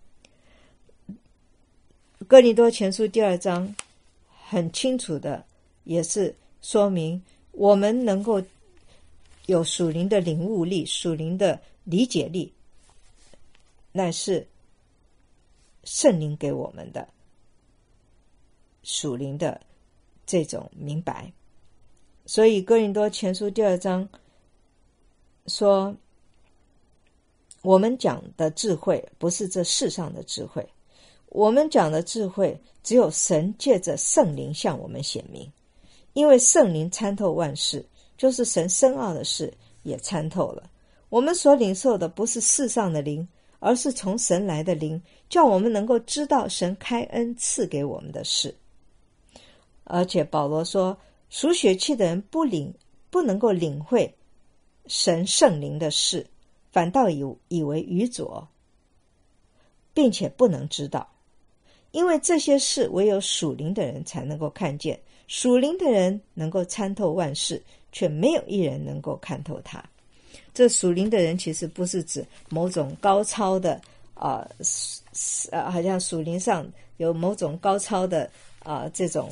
哥林多前书第2章很清楚的也是说明，我们能够有属灵的领悟力，属灵的理解力，乃是圣灵给我们的属灵的这种明白。所以哥林多前书第2章说，我们讲的智慧不是这世上的智慧，我们讲的智慧只有神借着圣灵向我们显明，因为圣灵参透万事，就是神深奥的事也参透了。我们所领受的不是世上的灵，而是从神来的灵，叫我们能够知道神开恩赐给我们的事。而且保罗说，属血气的人不能够领会神圣灵的事，反倒以为愚拙，并且不能知道，因为这些事唯有属灵的人才能够看见，属灵的人能够参透万事，却没有一人能够看透它。这属灵的人其实不是指某种高超的好像属灵上有某种高超的这种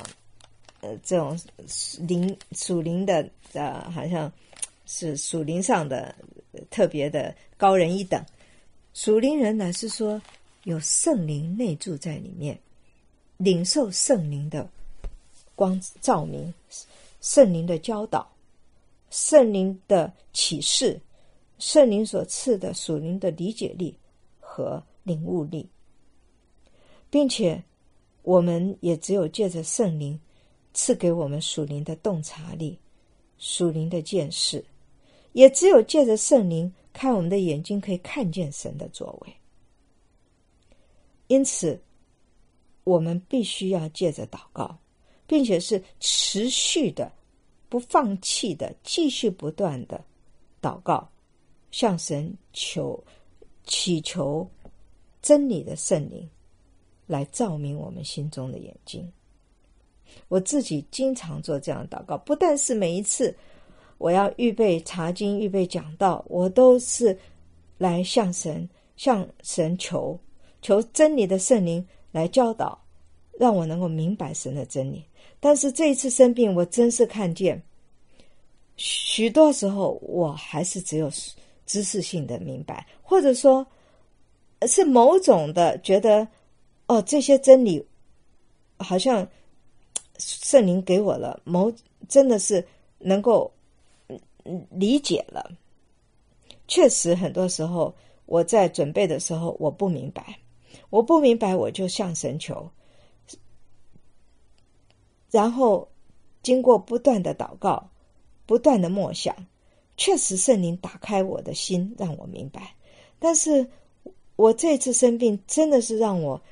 属灵的好像是属灵上的特别的高人一等。属灵人乃是说有圣灵内住在里面，领受圣灵的光照明，圣灵的教导，圣灵的启示，圣灵所赐的属灵的理解力和领悟力，并且我们也只有借着圣灵赐给我们属灵的洞察力，属灵的见识，也只有借着圣灵开我们的眼睛，可以看见神的作为。因此我们必须要借着祷告，并且是持续的不放弃的继续不断的祷告，向神祈求真理的圣灵来照明我们心中的眼睛。 我自己经常做这样的祷告，不但是每一次我要预备查经、预备讲道，我都是来向神求真理的圣灵来教导，让我能够明白神的真理。但是这一次生病，我真是看见许多时候我还是只有知识性的明白，或者说是某种的觉得这些真理好像圣灵给我了，真的是能够理解了。确实很多时候我在准备的时候我不明白我就向神求，然后经过不断的祷告，不断的默想，确实圣灵打开我的心让我明白。但是我这次生病真的是让我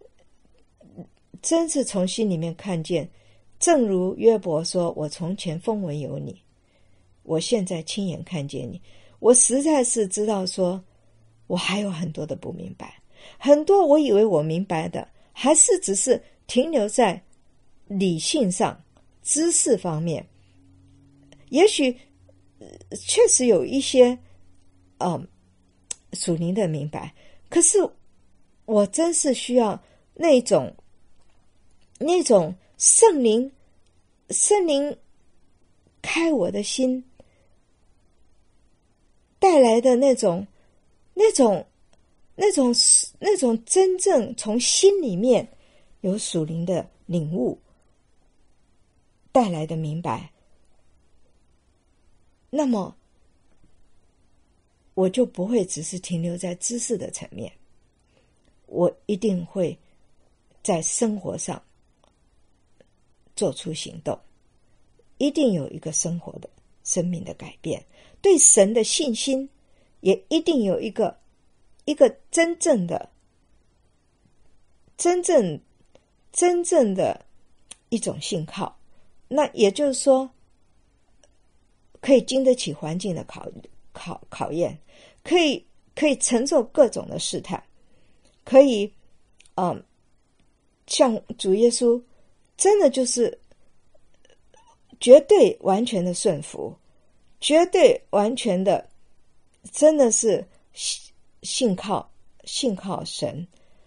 真是从心里面看见，正如约伯说，我从前风闻有你，我现在亲眼看见你。我实在是知道说我还有很多的不明白，很多我以为我明白的还是只是停留在理性上知识方面，也许确实有一些属灵的明白，可是我真是需要那种圣灵开我的心带来的那种真正从心里面有属灵的领悟带来的明白，那么我就不会只是停留在知识的层面，我一定会在生活上做出行动，一定有一个生活的生命的改变，对神的信心也一定有一个真正的一种信靠。那也就是说可以经得起环境的考验，可以承受各种的试探，可以像主耶稣真的就是绝对完全的顺服，绝对完全的真的是信靠神。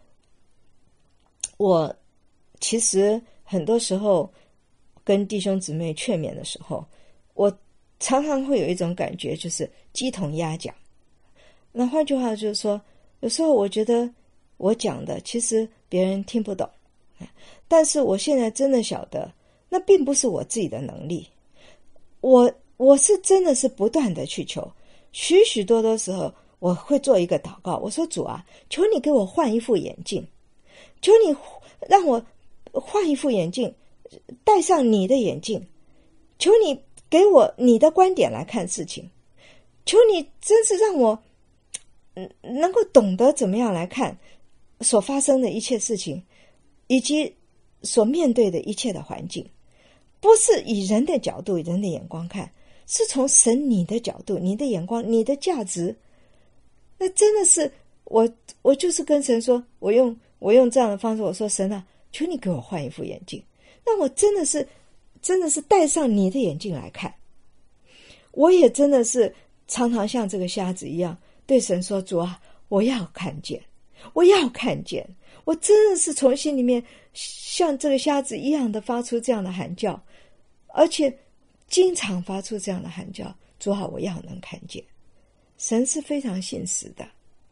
我其实很多时候跟弟兄姊妹劝勉的时候，我常常会有一种感觉，就是鸡同鸭讲。那换句话就是说，有时候我觉得我讲的其实别人听不懂，但是我现在真的晓得那并不是我自己的能力，我是真的是不断的去求。许多时候我会做一个祷告，我说主啊，求你给我换一副眼镜，求你让我换一副眼镜，戴上你的眼镜，求你给我你的观点来看事情，求你真是让我能够懂得怎么样来看所发生的一切事情，以及所面对的一切的环境，不是以人的角度人的眼光看，是从神你的角度你的眼光你的价值。那真的是我就是跟神说，我用这样的方式，我说神啊，求你给我换一副眼镜，让我真的是戴上你的眼镜来看。我也真的是常常像这个瞎子一样对神说，主啊，我要看见，我要看见。我真的是从心里面像这个瞎子一样的发出这样的喊叫，而且经常发出这样的喊叫，主啊，我要能看见。神是非常信实的，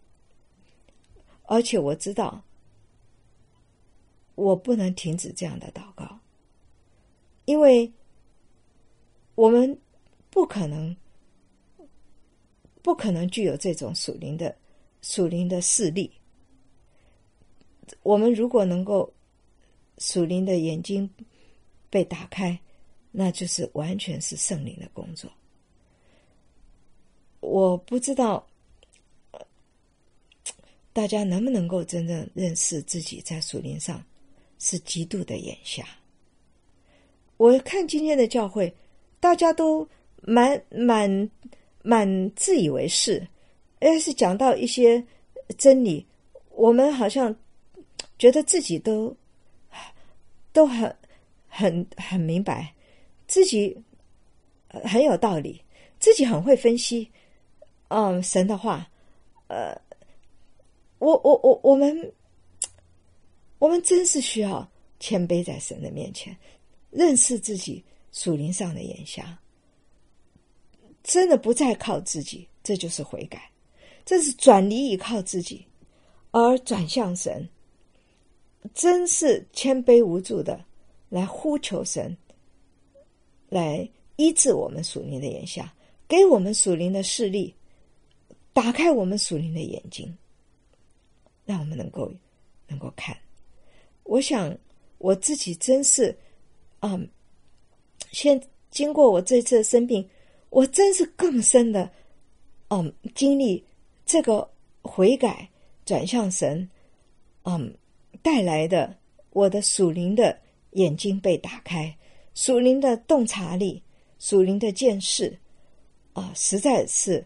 而且我知道我不能停止这样的祷告，因为我们不可能具有这种属灵的视力。我们如果能够属灵的眼睛被打开，那就是完全是圣灵的工作。我不知道大家能不能够真正认识自己在属灵上是极度的眼瞎。我看今天的教会，大家都蛮自以为是，是讲到一些真理，我们好像觉得自己都很明白，自己很有道理，自己很会分析，神的话，我们真是需要谦卑在神的面前，认识自己属灵上的眼瞎，真的不再靠自己，这就是悔改，这是转离依靠自己，而转向神，真是谦卑无助的来呼求神，来医治我们属灵的眼瞎，给我们属灵的视力，打开我们属灵的眼睛，让我们能够看。我想我自己真是经过我这次的生病，我真是更深的经历这个悔改转向神带来的我的属灵的眼睛被打开，属灵的洞察力，属灵的见识实在是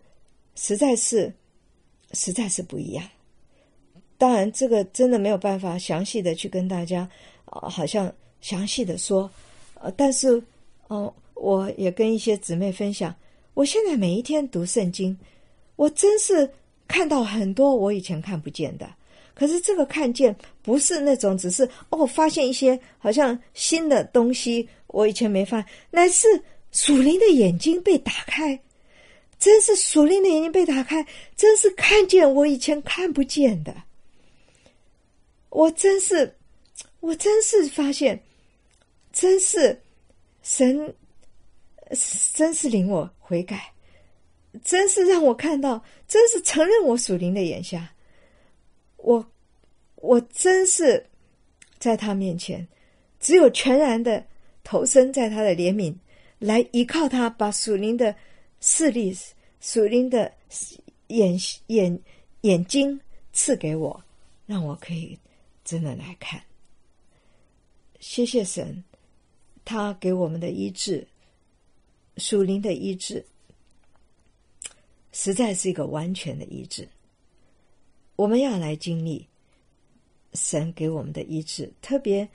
不一样。当然这个真的没有办法详细的去跟大家好像详细的说，但是我也跟一些姊妹分享，我现在每一天读圣经，我真是看到很多我以前看不见的，可是这个看见不是那种只是发现一些好像新的东西我以前没发现，乃是属灵的眼睛被打开，真是属灵的眼睛被打开，真是看见我以前看不见的。我真是发现，真是神真是领我悔改，真是让我看到，真是承认我属灵的眼瞎。我真是在他面前只有全然的投身在他的怜悯，来依靠他，把属灵的视力，属灵的眼睛赐给我，让我可以真的来看。谢谢神，他给我们的医治，属灵的医治，实在是一个完全的医治。我们要来经历神给我们的医治，特别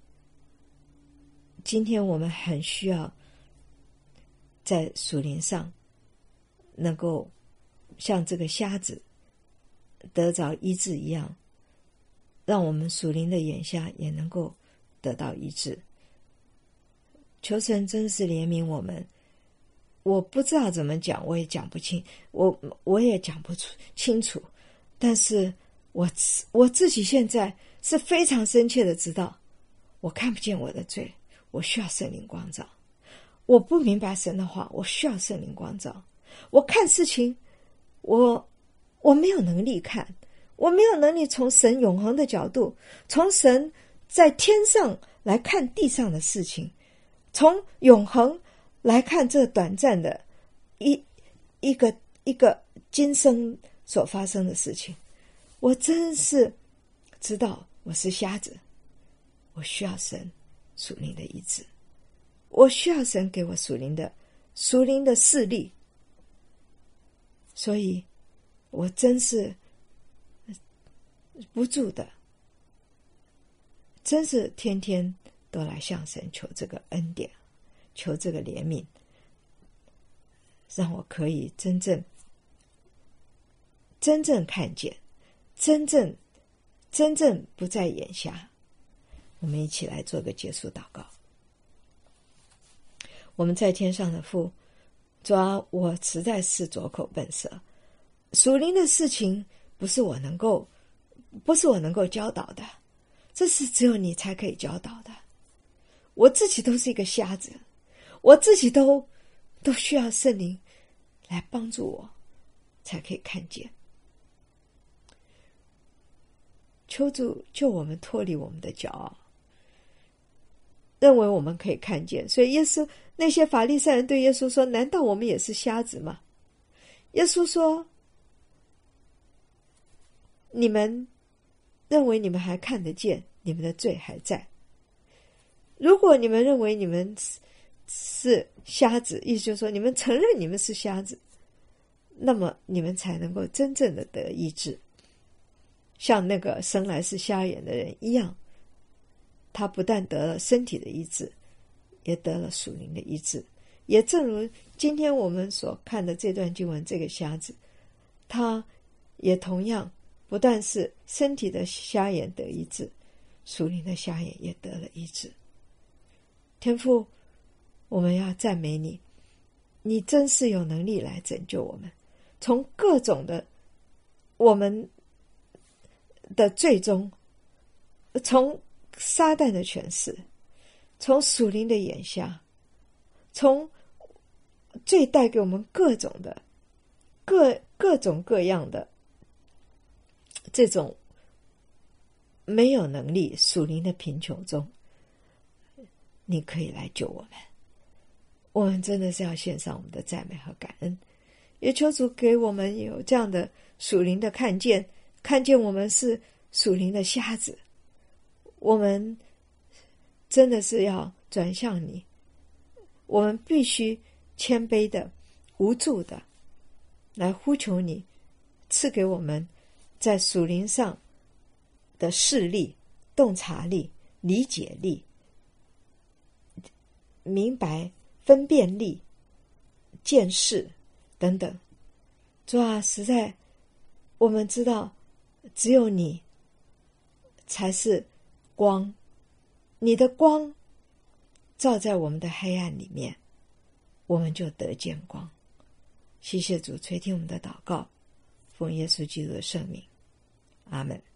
今天我们很需要在属灵上能够像这个瞎子得着医治一样，让我们属灵的眼瞎也能够得到医治。求神真是怜悯我们，我不知道怎么讲，我也讲不清，我也讲不清楚，但是我自己现在是非常深切的知道，我看不见我的罪，我需要圣灵光照。我不明白神的话，我需要圣灵光照。我看事情，我没有能力看，我没有能力从神永恒的角度，从神在天上来看地上的事情，从永恒来看这短暂的一个今生所发生的事情。我真是知道我是瞎子，我需要神属灵的医治，我需要神给我属灵的视力。所以我真是不住的，真是天天都来向神求这个恩典，求这个怜悯，让我可以真正看见，真正不再眼瞎。我们一起来做个结束祷告。我们在天上的父，主啊，我实在是拙口笨舌，属灵的事情不是我能够教导的，这是只有你才可以教导的。我自己都是一个瞎子，我自己都需要圣灵来帮助我，才可以看见。求主救我们脱离我们的骄傲，认为我们可以看见。所以那些法利赛人对耶稣说，难道我们也是瞎子吗？耶稣说，你们认为你们还看得见，你们的罪还在。如果你们认为你们是瞎子，意思就是说你们承认你们是瞎子，那么你们才能够真正的得医治，像那个生来是瞎眼的人一样，他不但得了身体的医治， 也得了属灵的医治。也正如今天我们所看的这段经文，这个瞎子他也同样不但是身体的瞎眼得医治，属灵的瞎眼也得了医治。天父，我们要赞美你，你真是有能力来拯救我们，从各种的我们的最终，从撒旦的权势，从属灵的眼瞎，从最带给我们各种的各种各样的这种没有能力属灵的贫穷中，你可以来救我们。我们真的是要献上我们的赞美和感恩，也求主给我们有这样的属灵的看见，看见我们是属灵的瞎子，我们真的是要转向你，我们必须谦卑的无助的来呼求你赐给我们在属灵上的视力、洞察力、理解力、明白分辨力、见识等等。主啊，实在我们知道只有你才是光，你的光照在我们的黑暗里面，我们就得见光。谢谢主垂听我们的祷告，奉耶稣基督的圣名，阿们。